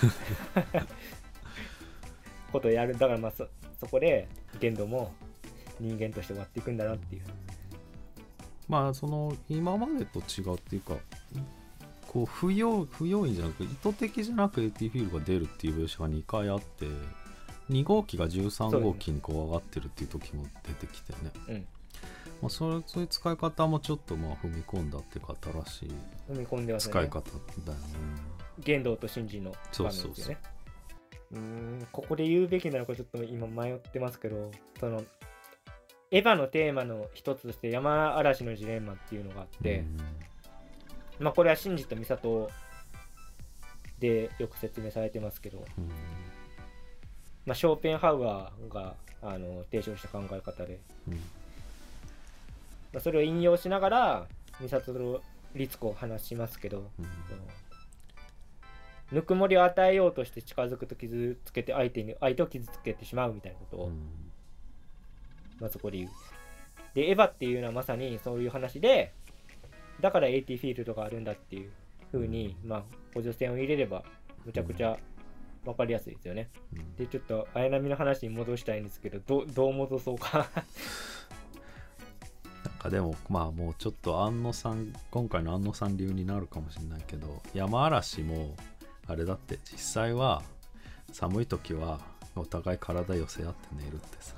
ことをやる。だからまあ そこで玄道も人間として終わっていくんだなっていう。 まあその今までと違うっていうか、こう不用意じゃなく意図的じゃなく AT フィールドが出るっていう描写が2回あって、2号機が13号機にこう上がってるっていう時も出てきてね、まあ、そういう使い方もちょっとまあ踏み込んだっていうか新しい使い方だよね。 玄道とシンジの場面ですよね。ここで言うべきなのかちょっと今迷ってますけど、そのエヴァのテーマの一つとして山嵐のジレンマっていうのがあって、まあこれはシンジとミサトでよく説明されてますけど、まあ、ショーペンハウアーが提唱した考え方で、まあ、それを引用しながらミサトと律子を話しますけど、ぬくもりを与えようとして近づくと傷つけて相手を傷つけてしまうみたいなことを、まあ、そこで言う。でエヴァっていうのはまさにそういう話で、だから AT フィールドがあるんだっていう風に、まあ補助線を入れればむちゃくちゃ分かりやすいですよね。でちょっと綾波の話に戻したいんですけど、どう戻そうかなんかでもまあもうちょっと安野さん、今回の安野さん流になるかもしれないけど、山嵐もあれだって、実際は寒い時はお互い体寄せ合って寝るってさ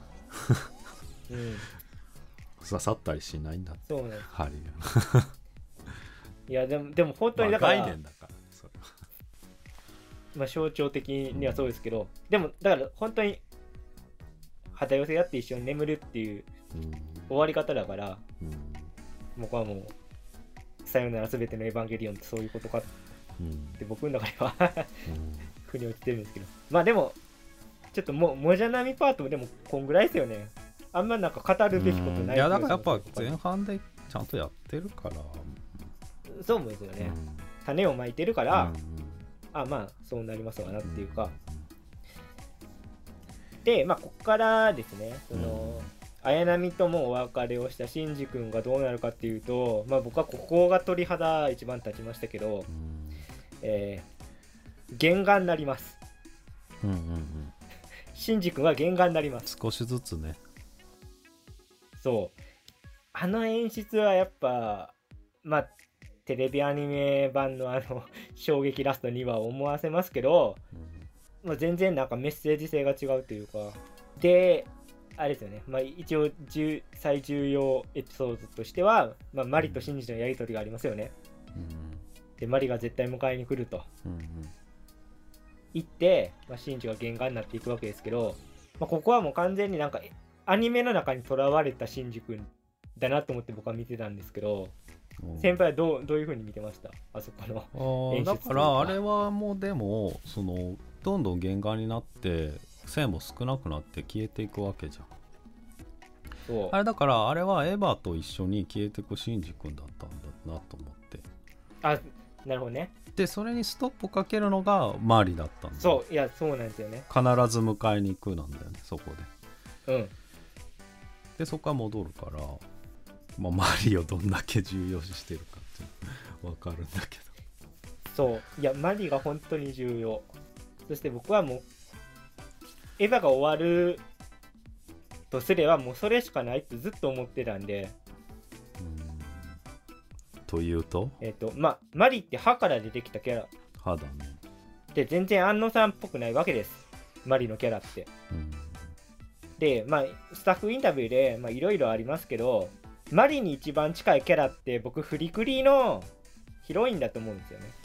刺さったりしないんだって。 そうなんです。 針いやでも本当にだから、 概念だからね、それは。 まあ象徴的にはそうですけど、でもだから本当に肌寄せ合って一緒に眠るっていう終わり方だから、僕はもうさよならすべてのエヴァンゲリオンってそういうことかって僕の中では腑に落ちてるんですけど、まあでもちょっともじゃなみパートもでもこんぐらいですよね。あんまなんか語るべきことない。 いやだからやっぱ前半でちゃんとやってるから、 そう思うんですよね。種をまいてるから、あまあそうなりますわなっていうか、でまあここからですね、その綾波ともお別れをしたシンジ君がどうなるかっていうと、まあ僕はここが鳥肌一番立ちましたけど、原顔になります。シンジ君は原顔になります。 少しずつね。 そうあの演出はやっぱまあテレビアニメ版の衝撃ラストには思わせますけど、まあ、全然なんかメッセージ性が違うというか、であれですよね、まあ、一応最重要エピソードとしては、まあ、マリとシンジのやり取りがありますよね。でマリが絶対迎えに来ると言って、まあ、シンジが原顔になっていくわけですけど、まあ、ここはもう完全になんかアニメの中にとらわれたシンジ君だなと思って僕は見てたんですけど、先輩はどういう風に見てました？あそこの演出。 だからあれはもうでもそのどんどん原画になって線も少なくなって消えていくわけじゃん。そうあれだからあれはエヴァと一緒に消えていくシンジ君だったんだなと思って。 あ、なるほどね。 でそれにストップかけるのがマリだったんだ。 そういやそうなんですよね。 必ず迎えに行くなんだよね、そこで。でそこから戻るから、まあ、マリをどんだけ重要視してるかって分かるんだけど。 そういやマリが本当に重要。そして僕はもうエヴァが終わるとすればもうそれしかないってずっと思ってたんで。 というとまあマリって歯から出てきたキャラ。 歯だね。 で全然安野さんっぽくないわけです、マリのキャラって。でまあスタッフインタビューでいろいろありますけど、マリに一番近いキャラって僕フリクリのヒロインだと思うんですよね。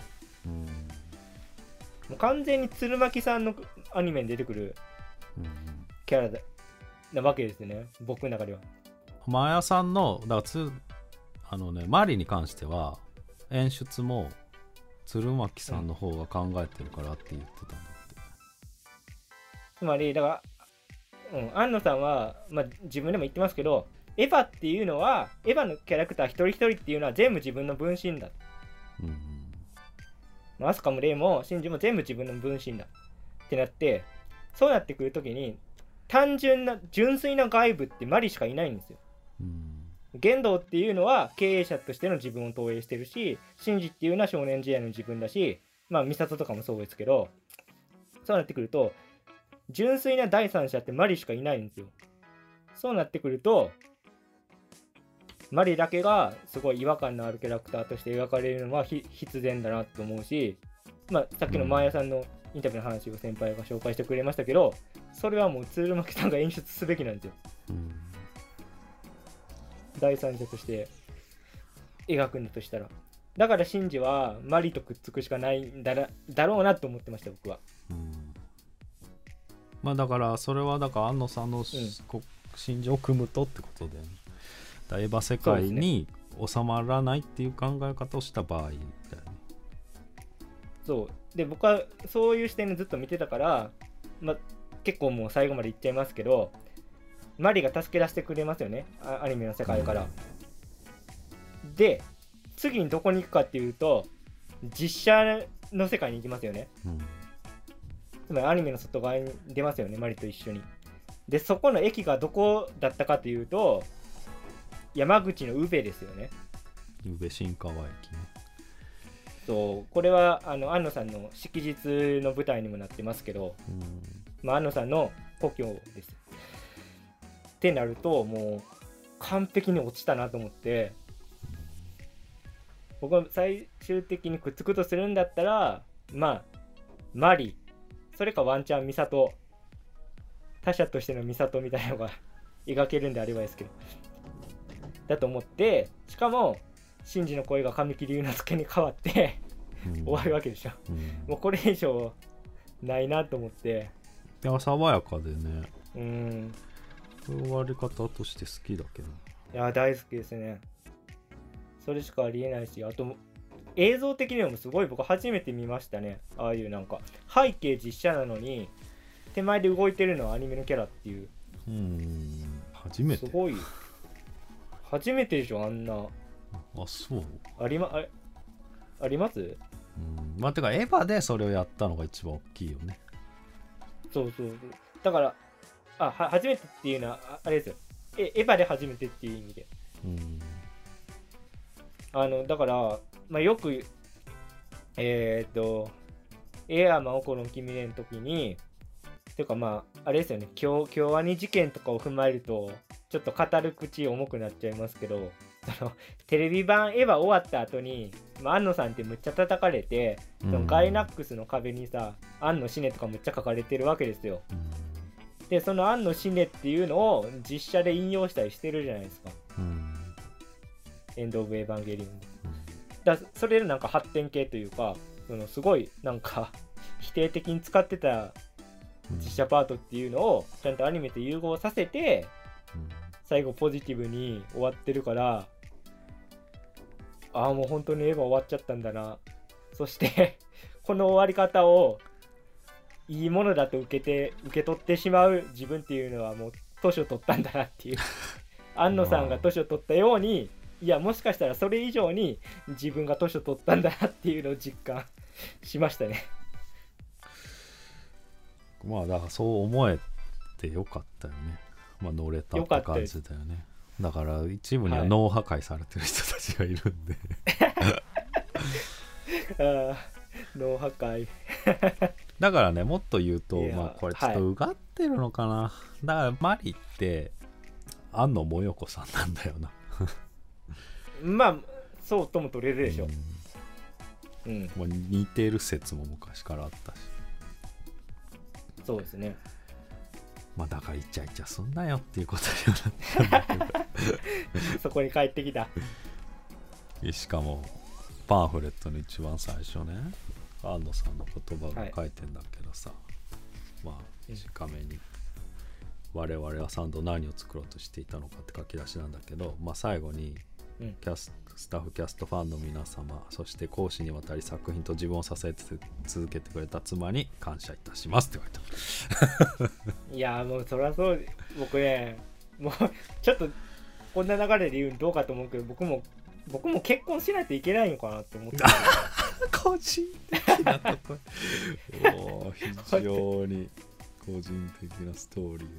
もう完全に鶴巻さんのアニメに出てくるキャラなわけですね、僕の中では。 マヤさんのだからマリに関しては演出も鶴巻さんの方が考えてるからって言ってたんだって。 つまりだから安野さんは、まあ、自分でも言ってますけど、エヴァっていうのはエヴァのキャラクター一人一人っていうのは全部自分の分身だ。アスカもレイもシンジも全部自分の分身だってなって、そうなってくるときに単純な純粋な外部ってマリしかいないんですよ。玄道っていうのは経営者としての自分を投影してるし、シンジっていうのは少年時代の自分だし、まあミサトとかもそうですけど、そうなってくると純粋な第三者ってマリしかいないんですよ。そうなってくるとマリだけがすごい違和感のあるキャラクターとして描かれるのは必然だなと思うし、まあ、さっきのマーヤさんのインタビューの話を先輩が紹介してくれましたけど、それはもう鶴巻さんが演出すべきなんですよ。第三者として描くんだとしたら。だからシンジはマリとくっつくしかないんだろうなと思ってました、僕は。 まあだからそれはだから安野さんの、 心情を組むとってことで、エヴァ世界に収まらないっていう考え方をした場合だよね。 そうで、僕はそういう視点でずっと見てたから、結構もう最後までいっちゃいますけど、マリが助け出してくれますよね、アニメの世界から、で次にどこに行くかっていうと実写の世界に行きますよね、つまりアニメの外側に出ますよね、マリと一緒に。でそこの駅がどこだったかというと山口の宇部ですよね。 宇部新川駅ね。 そうこれは庵野さんの式日の舞台にもなってますけど、庵野さんの故郷です。ってなるともう完璧に落ちたなと思って、僕は最終的にくっつくとするんだったらマリ、それかワンチャンミサト、他者としてのミサトみたいなのが描けるんであればですけどだと思って、しかもシンジの声が神木隆之介に変わって終わるわけでしょ、もうこれ以上ないなと思って。 いや爽やかでね、こういう終わり方として好きだけど、 いや大好きですね。それしかありえないし、あと映像的にもすごい僕初めて見ましたね。ああいうなんか背景実写なのに手前で動いてるのはアニメのキャラっていう。 初めて。 すごい初めてでしょ、あんな。 あ、そうあります。 てかエヴァでそれをやったのが一番大きいよね。そうだから初めてっていうのはあれですよ、エヴァで初めてっていう意味で、だからよくエアーマンオコロン君ねの時にていうかあれですよね、京アニ事件とかを踏まえるとちょっと語る口重くなっちゃいますけど、テレビ版エヴァ終わった後に、庵野さんってむっちゃ叩かれて、そのガイナックスの壁にさ、庵野死ねとかむっちゃ書かれてるわけですよ。でその庵野死ねっていうのを実写で引用したりしてるじゃないですか、エンド・オブ・エヴァンゲリオンだ。それでなんか発展系というか、すごいなんか否定的に使ってた実写パートっていうのをちゃんとアニメと融合させて、最後ポジティブに終わってるから、もう本当にエヴァ終わっちゃったんだな。そしてこの終わり方をいいものだと受け取ってしまう自分っていうのはもう年を取ったんだなっていう庵野さんが年を取ったように、いやもしかしたらそれ以上に自分が年を取ったんだなっていうのを実感しましたね。 だからそう思えてよかったよね。乗れたって感じだよね。だから一部には脳破壊されてる人たちがいるんで、 脳破壊だからね、もっと言うとこれちょっとうがってるのかな、だからマリって庵野もよこさんなんだよなそうとも取れるでしょ。 似てる説も昔からあったし。 そうですね。 だからイチャイチャすんなよっていうことになったんだけどそこに帰ってきた。 しかもパンフレットの一番最初ね、庵野さんの言葉が書いてんだけどさ、短めに我々は3度何を作ろうとしていたのかって書き出しなんだけど、最後にスタッフキャストファンの皆様、そして講師にわたり作品と自分を支えて続けてくれた妻に感謝いたしますって書いてあるいやもうそりゃそう。僕ね、もうちょっとこんな流れで言うのどうかと思うけど、僕も結婚しないといけないのかなって思って個人的なとこ非常に個人的なストーリ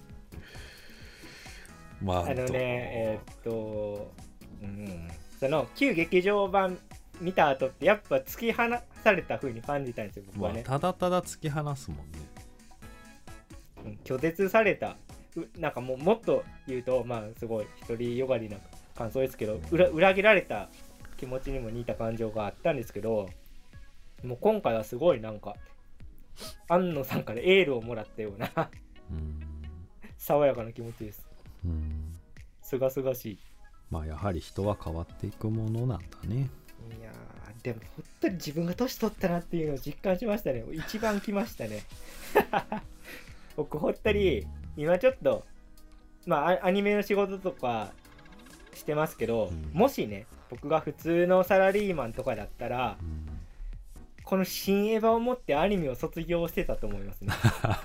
ー。その旧劇場版見た後ってやっぱ突き放された風に感じたんですよ、僕はね。 ただただ突き放すもんね。拒絶された。なんかもっと言うとすごい独りよがりな感想ですけど、裏切られた気持ちにも似た感情があったんですけど、もう今回はすごいなんか庵野さんからエールをもらったような爽やかな気持ちです。すがすがしい。 やはり人は変わっていくものなんだね。 いやでも本当に自分が年取ったなっていうのを実感しましたね。一番きましたね僕本当に今ちょっとアニメの仕事とかしてますけど、 うん、 もしね僕が普通のサラリーマンとかだったら、うん、この新エヴァを持ってアニメを卒業してたと思いますね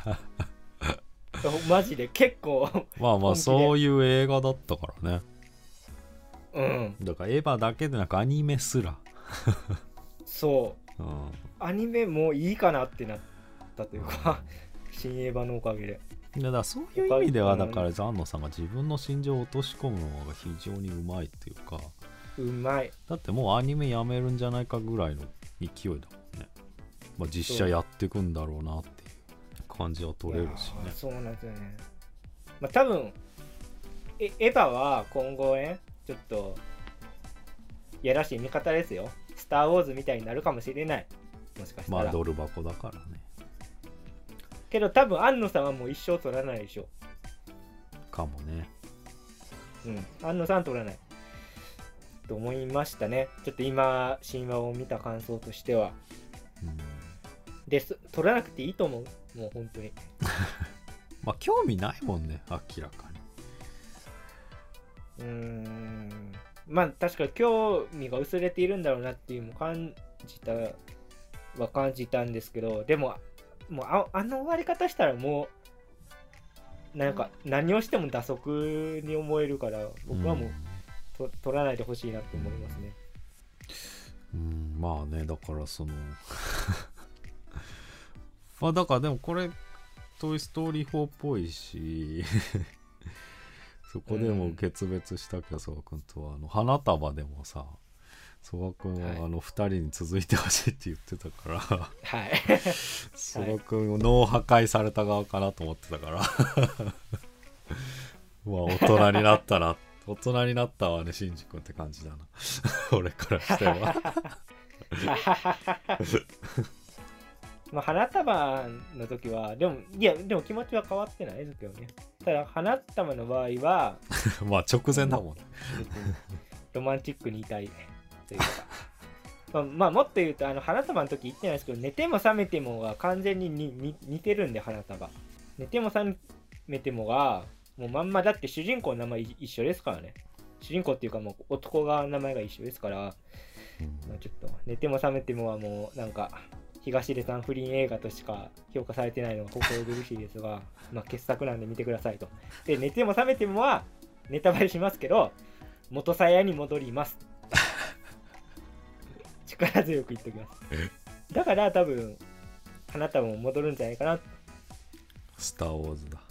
マジで結構まあそういう映画だったからね。 うん、 だからエヴァだけでなくアニメすらそう、うん、アニメもいいかなってなったというか新エヴァのおかげで。 だからそういう意味ではだからザンノさんが自分の心情を落とし込むのが非常にうまいっていうか、 うまい。 だってもうアニメやめるんじゃないかぐらいの勢いだもんね。まあ、実写やっていくんだろうなっていう感じは取れるしね。 そうなんですよね。まあ多分エヴァは今後ねちょっとやらしい見方ですよ。スター・ウォーズみたいになるかもしれない。もしかしたら。 まあドル箱だからね。 けど多分安野さんはもう一生取らないでしょ。 かもね。 うん、安野さん取らないと思いましたね。ちょっと今神話を見た感想としては、うん、で取らなくていいと思う。もう本当にまあ興味ないもんね、明らかに。 まあ確かに興味が薄れているんだろうなっていうのも感じたんですけど、でももうあの終わり方したらもうなんか何をしても打足に思えるから、僕はもう、取らないでほしいなと思いますね。 まあね、だからそのまあだからでもこれトイストーリー4っぽいしそこでも決別したけど、曽我君とは花束でもさ、曽我君は2人に続いてほしいって言ってたからはい曽我君を脳破壊された側かなと思ってたからまあ大人になったな、大人になったわねシンジ君って感じだな俺からしてはまあ花束の時はでも気持ちは変わってないですけどね。ただ花束の場合はまあ直前だもんねロマンチックにいたいというかまあもっと言うと花束の時言ってないですけど、寝ても覚めてもが完全に似てるんで、花束寝ても覚めてもがもうまんま、だって主人公の名前一緒ですからね。主人公っていうかもう男が名前が一緒ですから、まあ、ちょっと寝ても覚めてもはもうなんか東出さん不倫映画としか評価されてないのが心苦しいですがまあ傑作なんで見てくださいと。で寝ても覚めてもはネタバレしますけど元さやに戻ります力強く言っておきます。だから多分花束も戻るんじゃないかな。 スターウォーズだ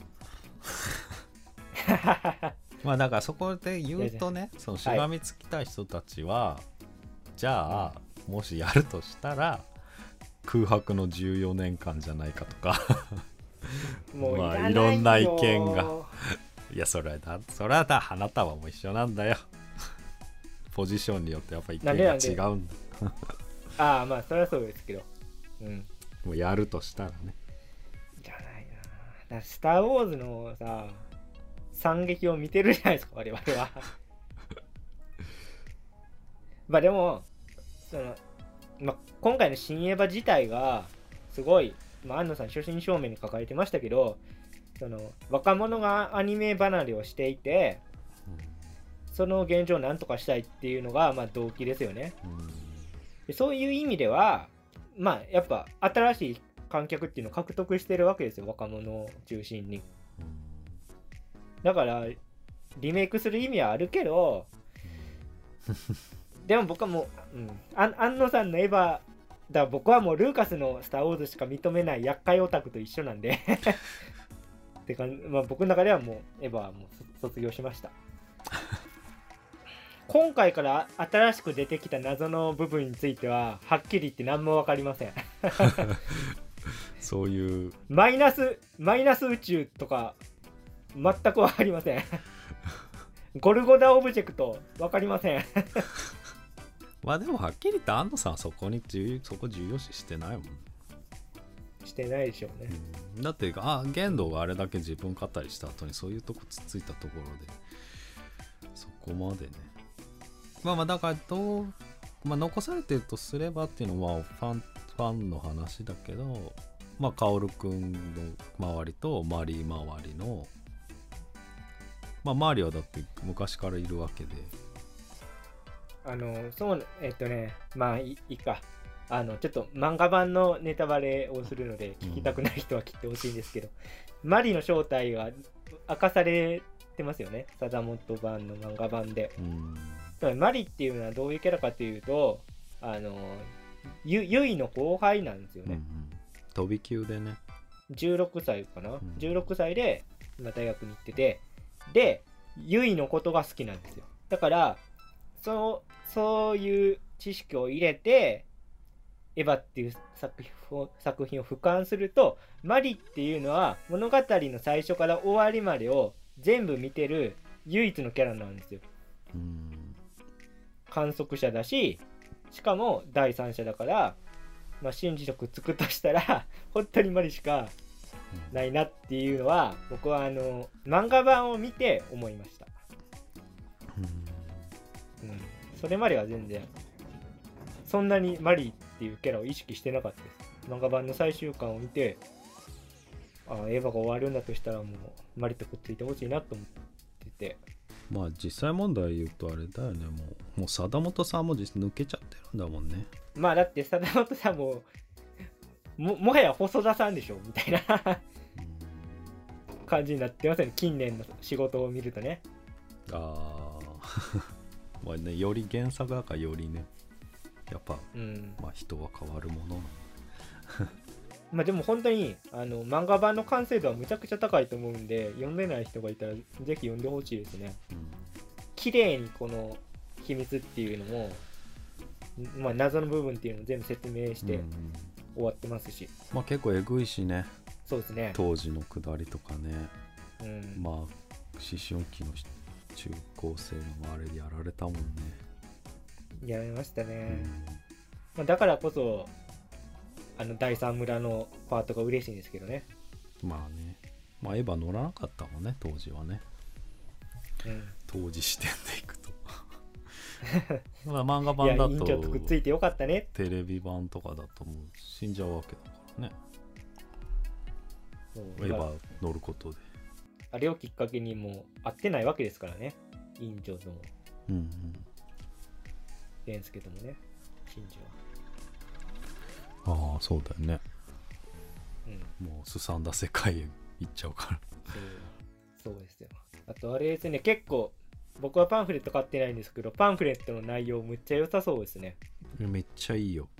まあだからそこで言うとね、そのしがみつきたい人たちは、じゃあもしやるとしたら空白の14年間じゃないかとかもうまあいろんな意見がいやそれはだ花束も一緒なんだよポジションによってやっぱ意見が違うんだああまあそれはそうですけど、 もうやるとしたらね。 じゃないな。だからスター・ウォーズのさ惨劇を見てるじゃないですか我々はまあでも今回の新エヴァ自体がすごい、安野さん初心証明に書かれてましたけど、若者がアニメ離れをしていて、その現状を何とかしたいっていうのが動機ですよね。でそういう意味ではやっぱ新しい観客っていうのを獲得してるわけですよ、若者を中心に。だからリメイクする意味はあるけどでも僕はもう、安野さんのエヴァだ、僕はもうルーカスのスター・ウォーズしか認めない厄介オタクと一緒なんでってか、僕の中ではもうエヴァはもう卒業しました今回から新しく出てきた謎の部分についてははっきり言って何も分かりませんそういうマイナス宇宙とか全く分かりませんゴルゴダオブジェクト分かりませんまあでもはっきり言って安野さんはそこ重要視してないもん。 してないでしょうね、 だって玄道があれだけ自分語りした後にそういうとこつついたところでそこまでね、だから残されてるとすればっていうのはファンの話だけど、薫くんの周りとマリー周りのまあマリはだって昔からいるわけで、 そうまあいいか、ちょっと漫画版のネタバレをするので聞きたくない人は切ってほしいんですけど、マリの正体が明かされてますよね、貞本版の漫画版で。つまりマリっていうのはどういうキャラかというと、ユイの後輩なんですよね。 飛び級でね、 16歳かな、16歳で今大学に行ってて、でユイのことが好きなんですよ。だからそういう知識を入れてエヴァっていう作品を俯瞰すると、マリっていうのは物語の最初から終わりまでを全部見てる唯一のキャラなんですよ。観測者だし、しかも第三者だから、まあ、真実をくっつくとしたら本当にマリしかないなっていうのは、僕は漫画版を見て思いました。それまでは全然そんなにマリっていうキャラを意識してなかったです。漫画版の最終巻を見て、エヴァが終わるんだとしたらもうマリとくっついてほしいなと思ってて、 まあ実際問題言うとあれだよね、もう貞本さんも実抜けちゃってるんだもんね。 まあだって貞本さんももはや細田さんでしょみたいな感じになってますよね、近年の仕事を見るとね。 まあね、より原作だからよりね、やっぱ、まあ人は変わるものなのまあでも本当に漫画版の完成度はむちゃくちゃ高いと思うんで、読んでない人がいたらぜひ読んでほしいですね。綺麗にこの秘密っていうのも、まあ、謎の部分っていうのも全部説明して終わってますし、 まあ結構えぐいしね。 そうですね、 当時のくだりとかね、まあ思春期の中高生のあれやられたもんね。 やられましたね。まあ、だからこそ第三村のパートが嬉しいんですけどね。 まあね、まあエヴァ乗らなかったもんね、当時はね。当時視点でいくとまあ漫画版だと、 いや、委員長とくっついてよかったね。 テレビ版とかだともう死んじゃうわけだからね、エヴァ乗ることで。 あれをきっかけにもう会ってないわけですからね、委員長ともレンスケともね、シンジは。そうだよね、もうすさんだ世界へ行っちゃうからそうですよ。あとあれですね、結構僕はパンフレット買ってないんですけど、パンフレットの内容むっちゃ良さそうですね。 めっちゃいいよ。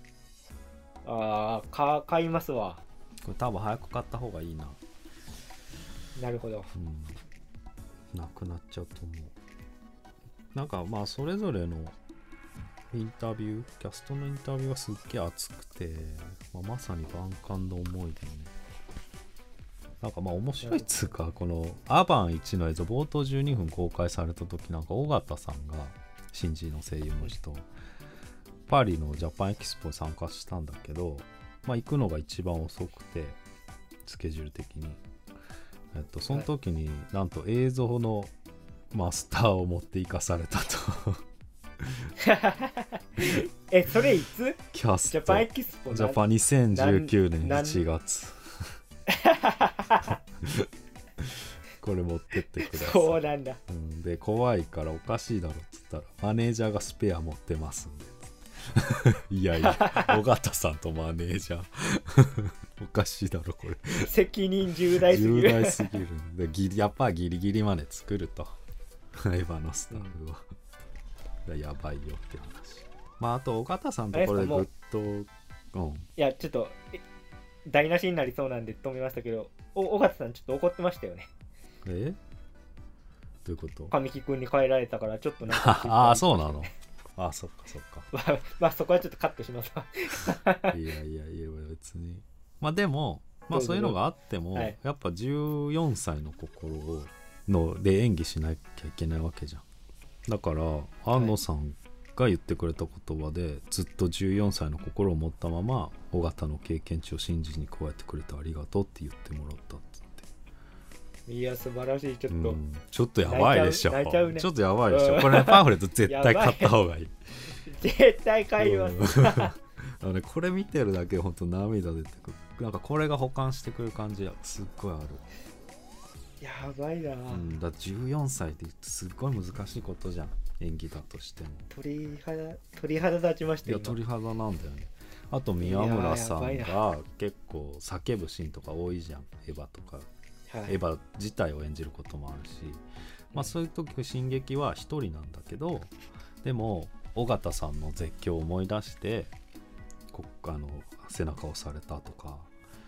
買いますわ。 これ多分早く買った方がいいな。 なるほど。 なくなっちゃうと思う。なんかまあそれぞれのインタビュー、キャストのインタビューがすっげえ熱くて、まさに万感の思いでね。なんかまあ面白いっつうか、このアバン1の映像冒頭12分公開された時、なんか尾形さんが新人の声優の人、パリのジャパンエキスポに参加したんだけど、まあ行くのが一番遅くてスケジュール的に、その時になんと映像のマスターを持っていかされたとそれいつ？ キャストジャパンエキスポ、 ジャパン2019年1月これ持ってってください。 そうなんだ、 で怖いからおかしいだろっつったら、マネージャーがスペア持ってますんでいやいや尾形さんとマネージャーおかしいだろこれ責任重大すぎる重大すぎるでやっぱギリギリまで作るとエヴァのスタッフは、やばいよって話。まああと尾形さんとこれでぐっと、いやちょっと台無しになりそうなんで止めましたけど、尾形さんちょっと怒ってましたよね。 どういうこと？ 神木君に変えられたからちょっとなんかそうなの。そっかそっかまあそこはちょっとカットしますわいや別にまあでもまあそういうのがあっても、やっぱ14歳の心で演技しなきゃいけないわけじゃん。だから安野さんが言ってくれた言葉で、ずっと14歳の心を持ったまま尾形の経験値を信じに加えてくれてありがとうって言ってもらったって。 いや素晴らしい。ちょっとやばいでしょ。 泣いちゃうね。 ちょっとやばいでしょ。これ、ね、パンフレット絶対買った方がいい。 絶対買います。 これ見てるだけで本当涙出てくる。なんかこれが補完してくる感じすっごいある。 やばいな、 だって14歳ってすっごい難しいことじゃん、演技だとしても。 鳥肌立ちましたよ。 いや鳥肌なんだよね。あと宮村さんが結構叫ぶシーンとか多いじゃん、エヴァとか、はい、エヴァ自体を演じることもあるし、まあ、そういう時進撃は一人なんだけど、でも尾形さんの絶叫を思い出して背中を押されたとか、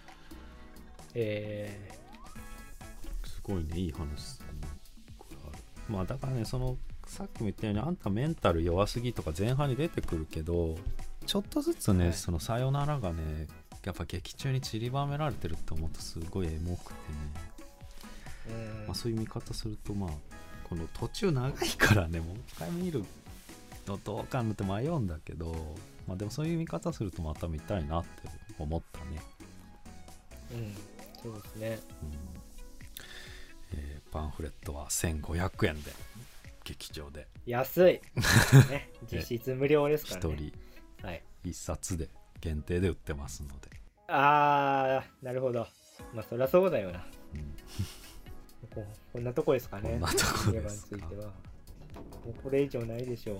すごいね、いい話ですね。これある。まあだからね、さっきも言ったようにあんたメンタル弱すぎとか前半に出てくるけど、ちょっとずつね、はい、そのさよならがねやっぱ劇中に散りばめられてるって思うとすごいエモくてね、まあ、そういう見方すると、まあこの途中長いからね、もう一回見るのどうかなって迷うんだけど、まあでもそういう見方するとまた見たいなって思ったね。 そうですね。 パンフレットは1500円で劇場で安い、ね、実質無料ですからね。 1人1冊で限定で売ってますので。 あー、なるほど。まあそりゃそうだよな、こんなとこですかね。 こんなとこですか。 についてはもうこれ以上ないでしょう。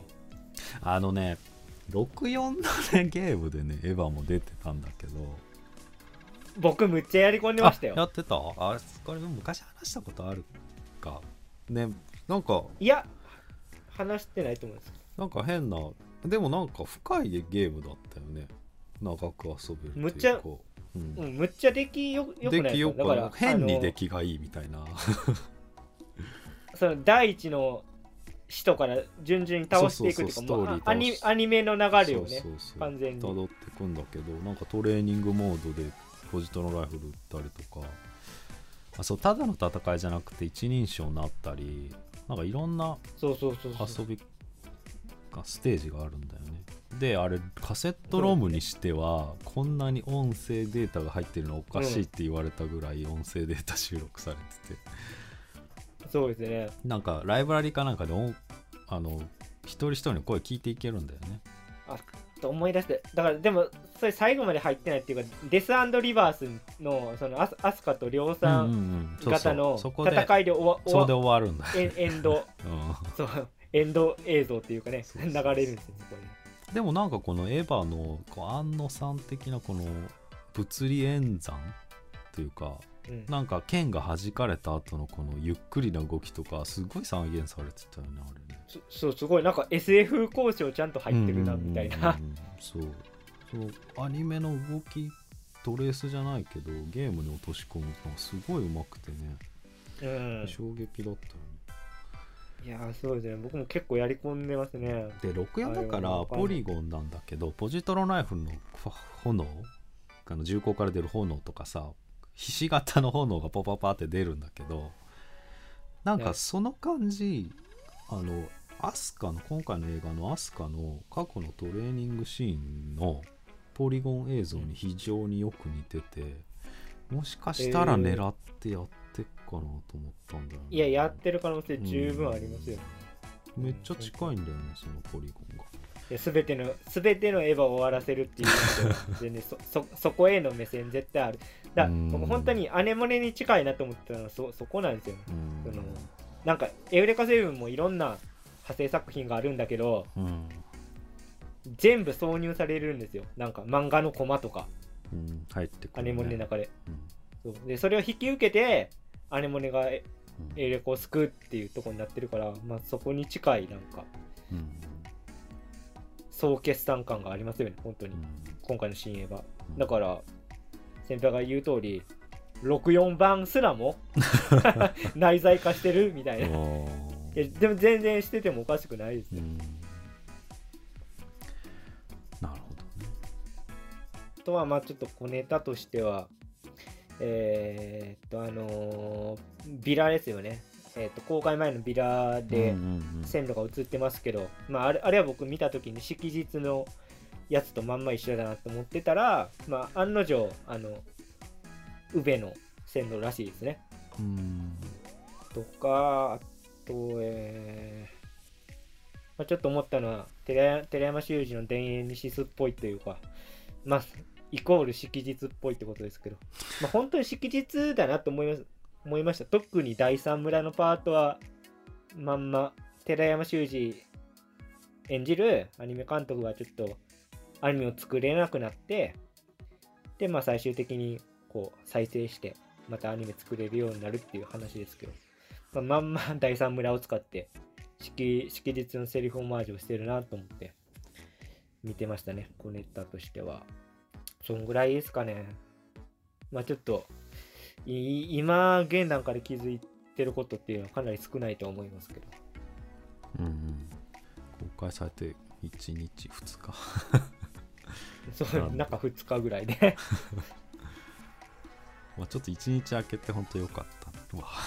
64のねゲームでねエヴァも出てたんだけど、 僕むっちゃやり込んでましたよ。 やってた？これ昔話したことあるかね。なんかいや話してないと思うんですけど、 なんか変な、でもなんか深いゲームだったよね。長く遊べるっていうか、 むっちゃむっちゃ出来よくないですか。だから変に出来がいいみたいなその第一の人から順々に倒していくというか、アニメの流れをね完全に辿っていくんだけど、なんかトレーニングモードでポジトロライフル撃ったりとか、ただの戦いじゃなくて一人称になったり、なんかいろんな遊びステージがあるんだよね。であれカセットロムにしてはこんなに音声データが入ってるのおかしいって言われたぐらい音声データ収録されてて、 そうですね。 なんかライブラリかなんかで一人一人の声聞いていけるんだよね。 と思い出して、だからでもそれ最後まで入ってないっていうか、デス&リバースのそのアスカと量産型の戦いで終わるんだ。 エンド、そうエンド映像っていうかね、流れるんですよね。 でもなんかこのエヴァの庵野さん的なこの物理演算っていうか、なんか剣が弾かれた後のこのゆっくりな動きとかすごい再現されてたよね、あれね。 そうすごいなんか SF 交渉ちゃんと入ってるなみたいな。 そうアニメの動きトレースじゃないけどゲームに落とし込むのがすごい上手くてね、衝撃だったよね。いやそうですね、僕も結構やり込んでますね。 で64だからポリゴンなんだけど、ポジトロナイフの炎、銃口から出る炎とかさ、ひし形の炎がパパって出るんだけど、なんかその感じ、アスカの今回の映画のアスカの過去のトレーニングシーンのポリゴン映像に非常によく似てて、もしかしたら狙ってやってっかなと思ったんだよね。 いや、やってる可能性十分ありますよ。 めっちゃ近いんだよね、そのポリゴンが。 いや、全てのエヴァを終わらせるっていう全然そこへの目線絶対ある。僕本当にアネモネに近いなと思ったのはそこなんですよ。なんかエウレカセブンもいろんな派生作品があるんだけど、全部挿入されるんですよ。なんか漫画のコマとか、 入ってくる、ね、 アネモネの中で、それを引き受けてアネモネがエウレカを救うっていうところになってるから、まあ、そこに近いなんか、総決算感がありますよね、本当に、今回の新エヴァ。だから先輩が言う通り64番すらも内在化してるみたいな。いやでも全然しててもおかしくないですね。 なるほどね。 あとはまあちょっと小ネタとしてはビラですよね。公開前のビラで線路が映ってますけど、まあ、あれは僕見た時に式日のやつとまんま一緒だなと思ってたら、まあ、案の定宇部の線路らしいですね。とかあと、まあ、ちょっと思ったのは寺山修司の田園西スっぽいというか、まあイコール式日っぽいってことですけど、まあ、本当に式日だなと思います。 思いました。特に第三村のパートはまんま寺山修司演じるアニメ監督がちょっとアニメを作れなくなって、でまあ最終的にこう再生してまたアニメ作れるようになるっていう話ですけど、まんま第三村を使って式日のセリフオマージュをしてるなと思って見てましたね、コネッタとしては。そんぐらいですかね。まあちょっと今現段階で気づいてることっていうのはかなり少ないとは思いますけど。 公開されて1日2日そう中2日ぐらいでまあちょっと1日空けて本当良かったわ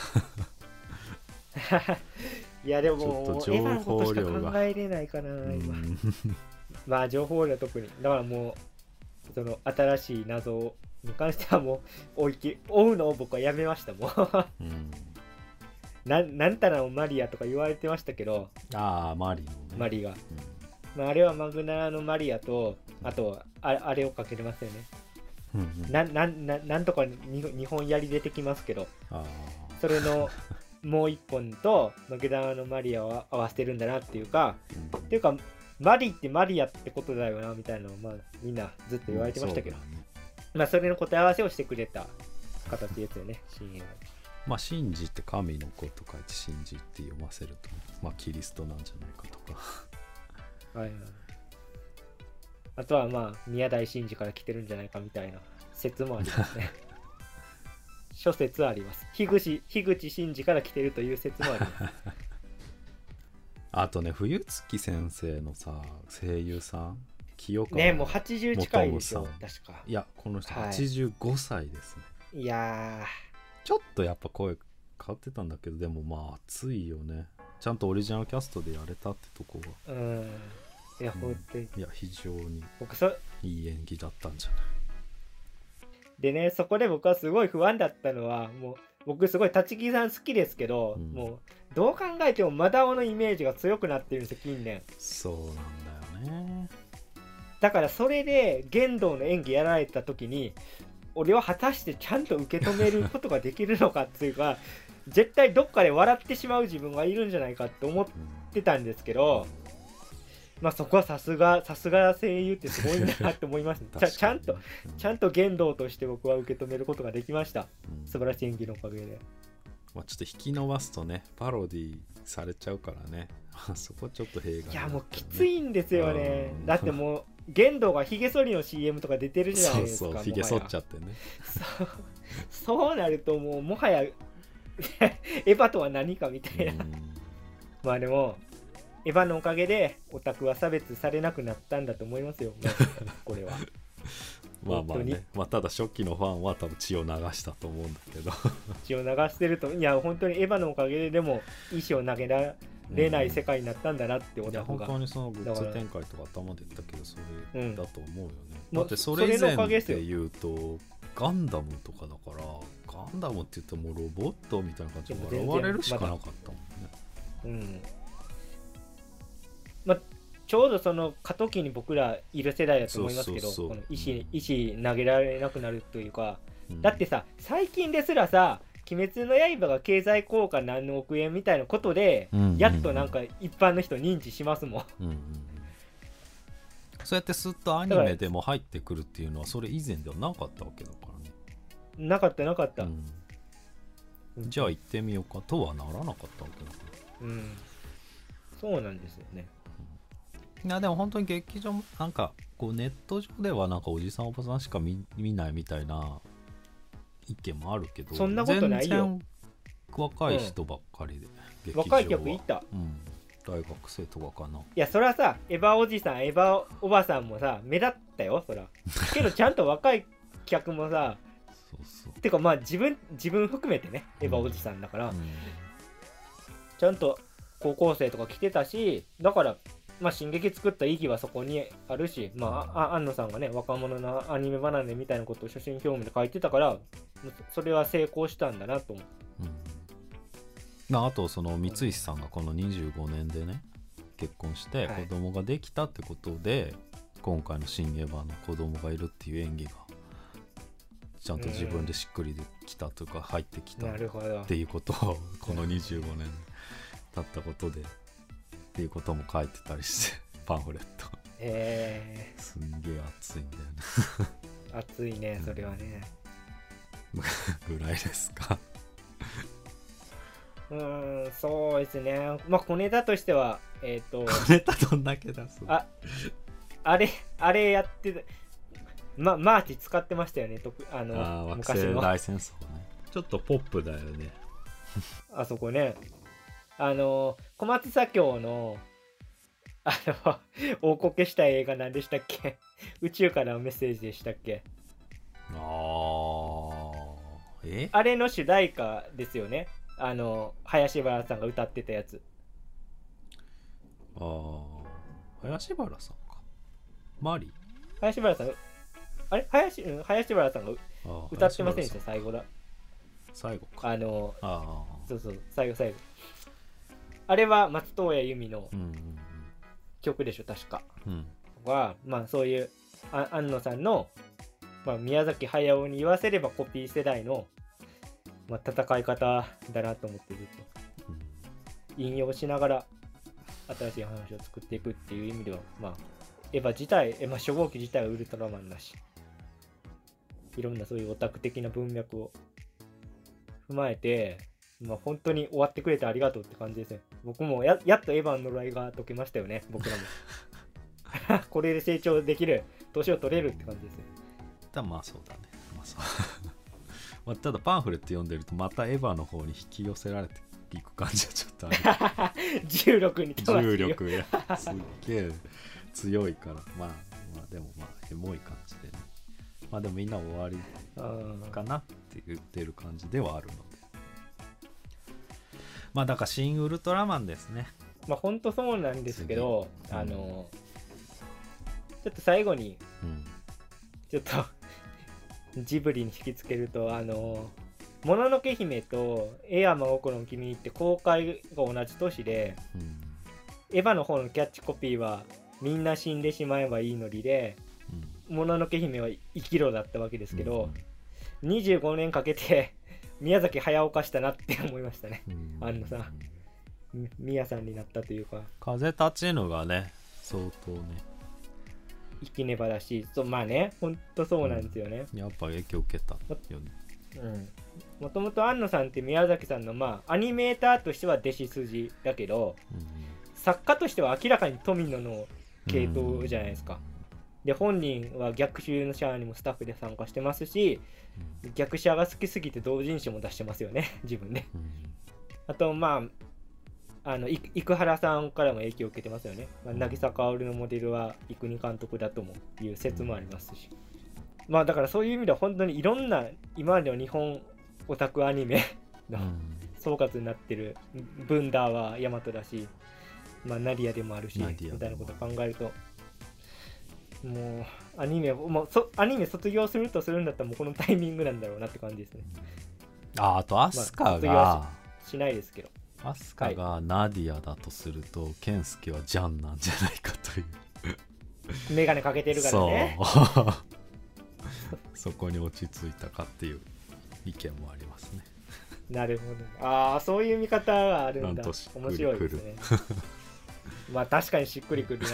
いやでもちょっと情報量がエヴァのことしか考えれないかな今まあ情報量は特にだからもうその新しい謎に関してはもう追うのを僕はやめましたもんなんたらのマリアとか言われてましたけど、 マリのね、 マリが、まあ、あれはマグナのマリアとあとあれをかけてますよね、なんとか日本やり出てきますけど、それのもう一本とマグナのマリアを合わせてるんだなっていうか、っていうかマリってマリアってことだよなみたいなのを、まあ、みんなずっと言われてましたけど、まあそれの答え合わせをしてくれた形ですよね、深淵は。 まあ神事って神の子と書いて神事って読ませると、まあキリストなんじゃないかとかはいはい。あとはまあ宮台真司から来てるんじゃないかみたいな説もありますね諸説あります。樋口真司から来てるという説もありますあとね、冬月先生のさ声優さん、清川ね、もう80近いでしょ確か。 いやこの人85歳ですね、 いやちょっとやっぱ声変わってたんだけど、でもまあ熱いよね。ちゃんとオリジナルキャストでやれたってとこが、 いや本当に、 いや非常にいい演技だったんじゃない。 でね、そこで僕はすごい不安だったのは、もう僕すごい立木さん好きですけど、もうどう考えてもマダオのイメージが強くなってるんですよ近年。 そうなんだよね。 だからそれで玄道の演技やられた時に、俺は果たしてちゃんと受け止めることができるのかっていうか絶対どっかで笑ってしまう自分がいるんじゃないかって思ってたんですけど、まあそこはさすが声優ってすごいなって思いました、ね、ちゃんと玄道として僕は受け止めることができました、素晴らしい演技のおかげで。 まあ、ちょっと引き伸ばすとねパロディされちゃうからねそこちょっと弊害、ね、 いやもうきついんですよね。だってもう玄道がヒゲ剃りの CM とか出てるじゃないですか。 そうヒゲ剃っちゃってねそうなるともはやエヴァとは何かみたいなまあでもエヴァのおかげでオタクは差別されなくなったんだと思いますよこれはまあまあね、まあ、ただ初期のファンは多分血を流したと思うんだけど血を流してると、いや本当にエヴァのおかげででも石を投げられない世界になったんだなってオタクが、 本当にそのグッズ展開とか頭で言ったけどそれだと思うよね、だってそれ以前って言うとガンダムとかだからガンダムって言ってもロボットみたいな感じで笑われるしかなかったもんね。 まあちょうどその過渡期に僕らいる世代だと思いますけど、この石投げられなくなるというか、だってさ最近ですらさ鬼滅の刃が経済効果何億円みたいなことで、やっとなんか一般の人認知しますもん、 そうやってスッとアニメでも入ってくるっていうのはそれ以前ではなかったわけだからね。 なかった、 じゃあ行ってみようかとはならなかったわけだから、 そうなんですよね。 いやでも本当に劇場もなんかこうネット上ではなんかおじさんおばさんしか 見ないみたいな意見もあるけど、 そんなことないよ。 全然若い人ばっかりで、劇場は若い客いた、 大学生とかかな。いやそれはさエヴァおじさんエヴァおばさんもさ目立ったよそらけどちゃんと若い客もさてかまあ自分含めてねエヴァおじさんだから、ちゃんと高校生とか来てたし、だからまあ進撃作った意義はそこにあるし、まあ庵野さんがね若者のアニメ離れみたいなことを初心表明で書いてたから、それは成功したんだなと思う。 あとその三石さんがこの25年でね結婚して子供ができたってことで、今回の新エヴァの子供がいるっていう演技がちゃんと自分でしっくりできたというか入ってきたなるほどっていうことをこの25年経ったことでっていうことも書いてたりしてパンフレットすんげえ熱いんだよね熱いねそれはねぐらいですかそうですね。まあ小ネタとしては小ネタどんだけ出すあれやってマーチ使ってましたよね惑星大戦争ね。ちょっとポップだよねあそこね小松左京の大こけした映画何でしたっけ宇宙からのメッセージでしたっけあれの主題歌ですよね林原さんが歌ってたやつ林原さんかマリ林原さんあれ林原さんが歌ってませんでした最後かそう最後あれは松任谷由実の曲でしょ確か、はまあそういう庵野さんの、まあ、宮崎駿に言わせればコピー世代の、まあ、戦い方だなと思ってずっと引用しながら新しい話を作っていくっていう意味ではまあエヴァ自体初号機自体はウルトラマンだしいろんなそういうオタク的な文脈を踏まえてまあ本当に終わってくれてありがとうって感じですね。僕もやっとエヴァの呪いが解けましたよね僕らもこれで成長できる年を取れるって感じですね。 まあそうだね、まあ、ただパンフレット読んでるとまたエヴァの方に引き寄せられていく感じはちょっとある重力に重力がすっげえ強いからまあでもまあエモい感じでねまあでもみんな終わりかなって言ってる感じではあるのでまあだから新ウルトラマンですね。 まあほんとそうなんですけどちょっと最後に、ちょっとジブリに引きつけるともののけ姫とエア真心の君って公開が同じ年で、エヴァの方のキャッチコピーはみんな死んでしまえばいいのりで、もののけ姫は生きろだったわけですけど、25年かけて宮崎駿化したなって思いましたね。宮さんになったというか風立ちぬがね相当ね生きねばだしまあねほんとそうなんですよね、 やっぱ影響受けたよね。 もともと庵野さんって宮崎さんのまあアニメーターとしては弟子筋だけど、作家としては明らかに富野の系統じゃないですか。で本人は逆襲のシャアにもスタッフで参加してますし、逆シャアが好きすぎて同人誌も出してますよね自分で、あとまあ生原さんからも影響を受けてますよね、渚薫のモデルは生国監督だともいう説もありますし、まあだからそういう意味では本当にいろんな今までの日本オタクアニメの総括になってるブンダーはヤマトだし、まあナディアでもあるしみたいなことを考えるともうアニメ卒業するとするんだったらもうこのタイミングなんだろうなって感じですね。 あとアスカが、 しないですけどアスカがナディアだとすると、ケンスケはジャンなんじゃないかというメガネかけてるからねそこに落ち着いたかっていう意見もありますね。 なるほど。そういう見方があるんだ。面白いですねまあ確かにしっくりくるね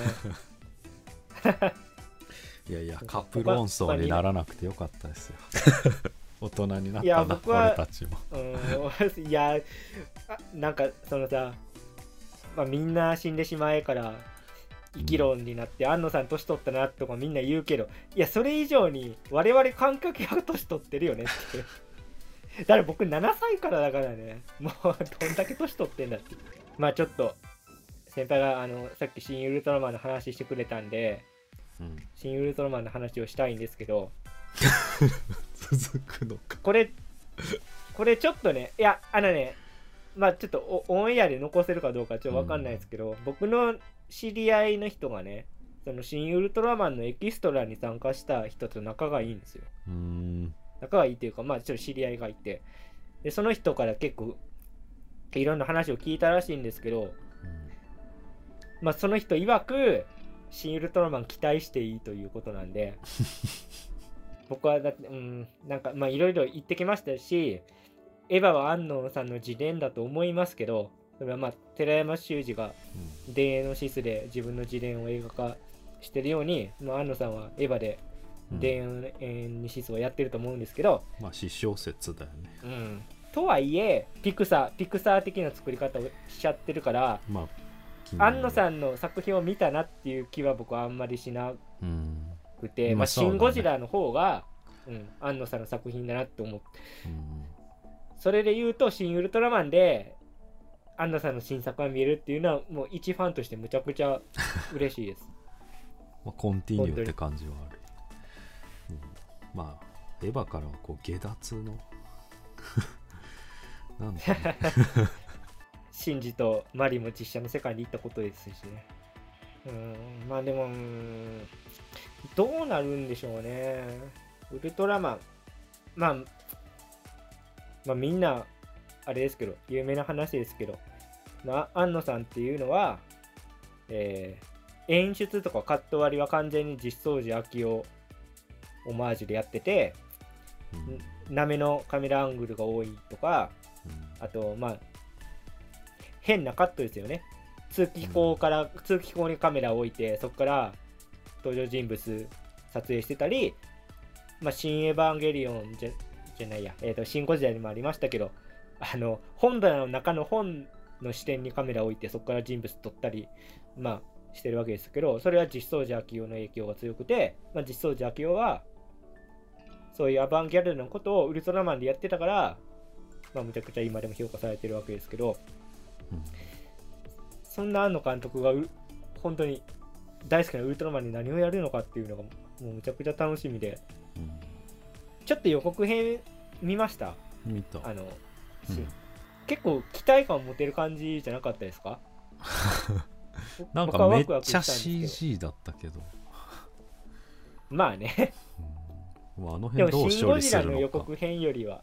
いやカップル論争にならなくてよかったですよ大人になったな。 いや僕は俺たちもいやなんかそのさ、まあ、みんな死んでしまえから生きろになって、庵野さん年取ったなとかみんな言うけど、いやそれ以上に我々観客が年取ってるよねってだから僕7歳からだからね、もうどんだけ年取ってんだって。まあちょっと先輩がさっき新ウルトラマンの話してくれたんで、新ウルトラマンの話をしたいんですけど続くのかこれちょっとね、いやまあちょっとオンエアで残せるかどうかちょっと分かんないですけど、僕の知り合いの人がね、その新ウルトラマンのエキストラに参加した人と仲がいいんですよ。仲がいいっていうか、まあちょっと知り合いがいて、でその人から結構いろんな話を聞いたらしいんですけど、まあその人曰く新ウルトラマン期待していいということなんで僕はだって、なんかまあいろいろ言ってきましたし、エヴァは安野さんの自伝だと思いますけど、それはまあ寺山修司が田園のシスで自分の自伝を映画化してるように、まあ、安野さんはエヴァで田園にシスをやってると思うんですけど、 まあ私小説だよね。 とはいえピクサー的な作り方をしちゃってるから、 まあ、安野さんの作品を見たなっていう気は僕はあんまりしなくて、まあ、シン・ゴジラの方が、安野さんの作品だなって思って、それで言うとシン・ウルトラマンで安野さんの新作が見えるっていうのはもう一ファンとしてむちゃくちゃ嬉しいですまあコンティニューって感じはある、まあエヴァからはこう下脱のなんだろうシンジとマリも実写の世界に行ったことですしね。まあでもどうなるんでしょうね。ウルトラマン、まあみんなあれですけど、有名な話ですけど、まあ、安野さんっていうのは、演出とかカット割りは完全に実相寺昭夫オマージュでやってて、なめのカメラアングルが多いとか、あとまあ変なカットですよね。通気口にカメラを置いて、そこから登場人物撮影してたり、まあ、新エヴァンゲリオンじゃないや、シン・ゴジラにもありましたけど、本棚の中の本の視点にカメラを置いて、そこから人物撮ったり、まあ、してるわけですけど、それは実相寺昭夫の影響が強くて、まあ、実相寺昭夫はそういうアバンギャルドのことをウルトラマンでやってたから、まあ、むちゃくちゃ今でも評価されてるわけですけど、そんな庵野監督が本当に大好きなウルトラマンに何をやるのかっていうのがもうむちゃくちゃ楽しみで、ちょっと予告編見ました？ 見た。 結構期待感を持てる感じじゃなかったですか？ なんかめっちゃ CG だったけどまあねあの辺どう処理するのか。でもシン・ゴジラの予告編よりは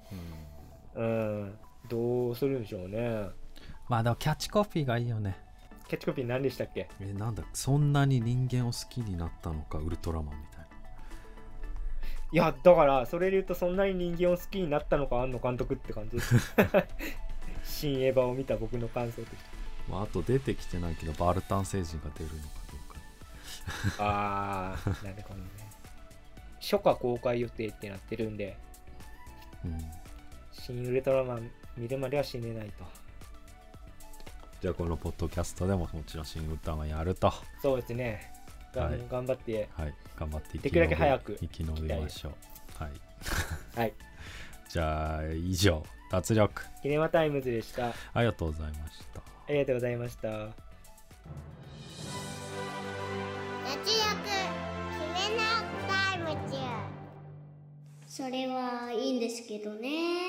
どうするんでしょうね。 まあでもキャッチコピーがいいよね。 キャッチコピー何でしたっけ？ なんだ、そんなに人間を好きになったのかウルトラマンみたいな。 いやだからそれで言うと、そんなに人間を好きになったのか庵野監督って感じです新エヴァを見た僕の感想として、 まあ、あと出てきてないけどバルタン星人が出るのかどうかああなるほどね。初夏公開予定ってなってるんで、新ウルトラマン見るまでは死ねないと。 じゃあこのポッドキャストでももちろん新ウルトラマンやると。 そうですね、頑張って、 頑張ってできるだけ早く生き延びましょう。 はい、 じゃあ以上脱力キネマタイムズでした。 ありがとうございました。 ありがとうございました。 脱力キネマタイムズ。それはいいんですけどね。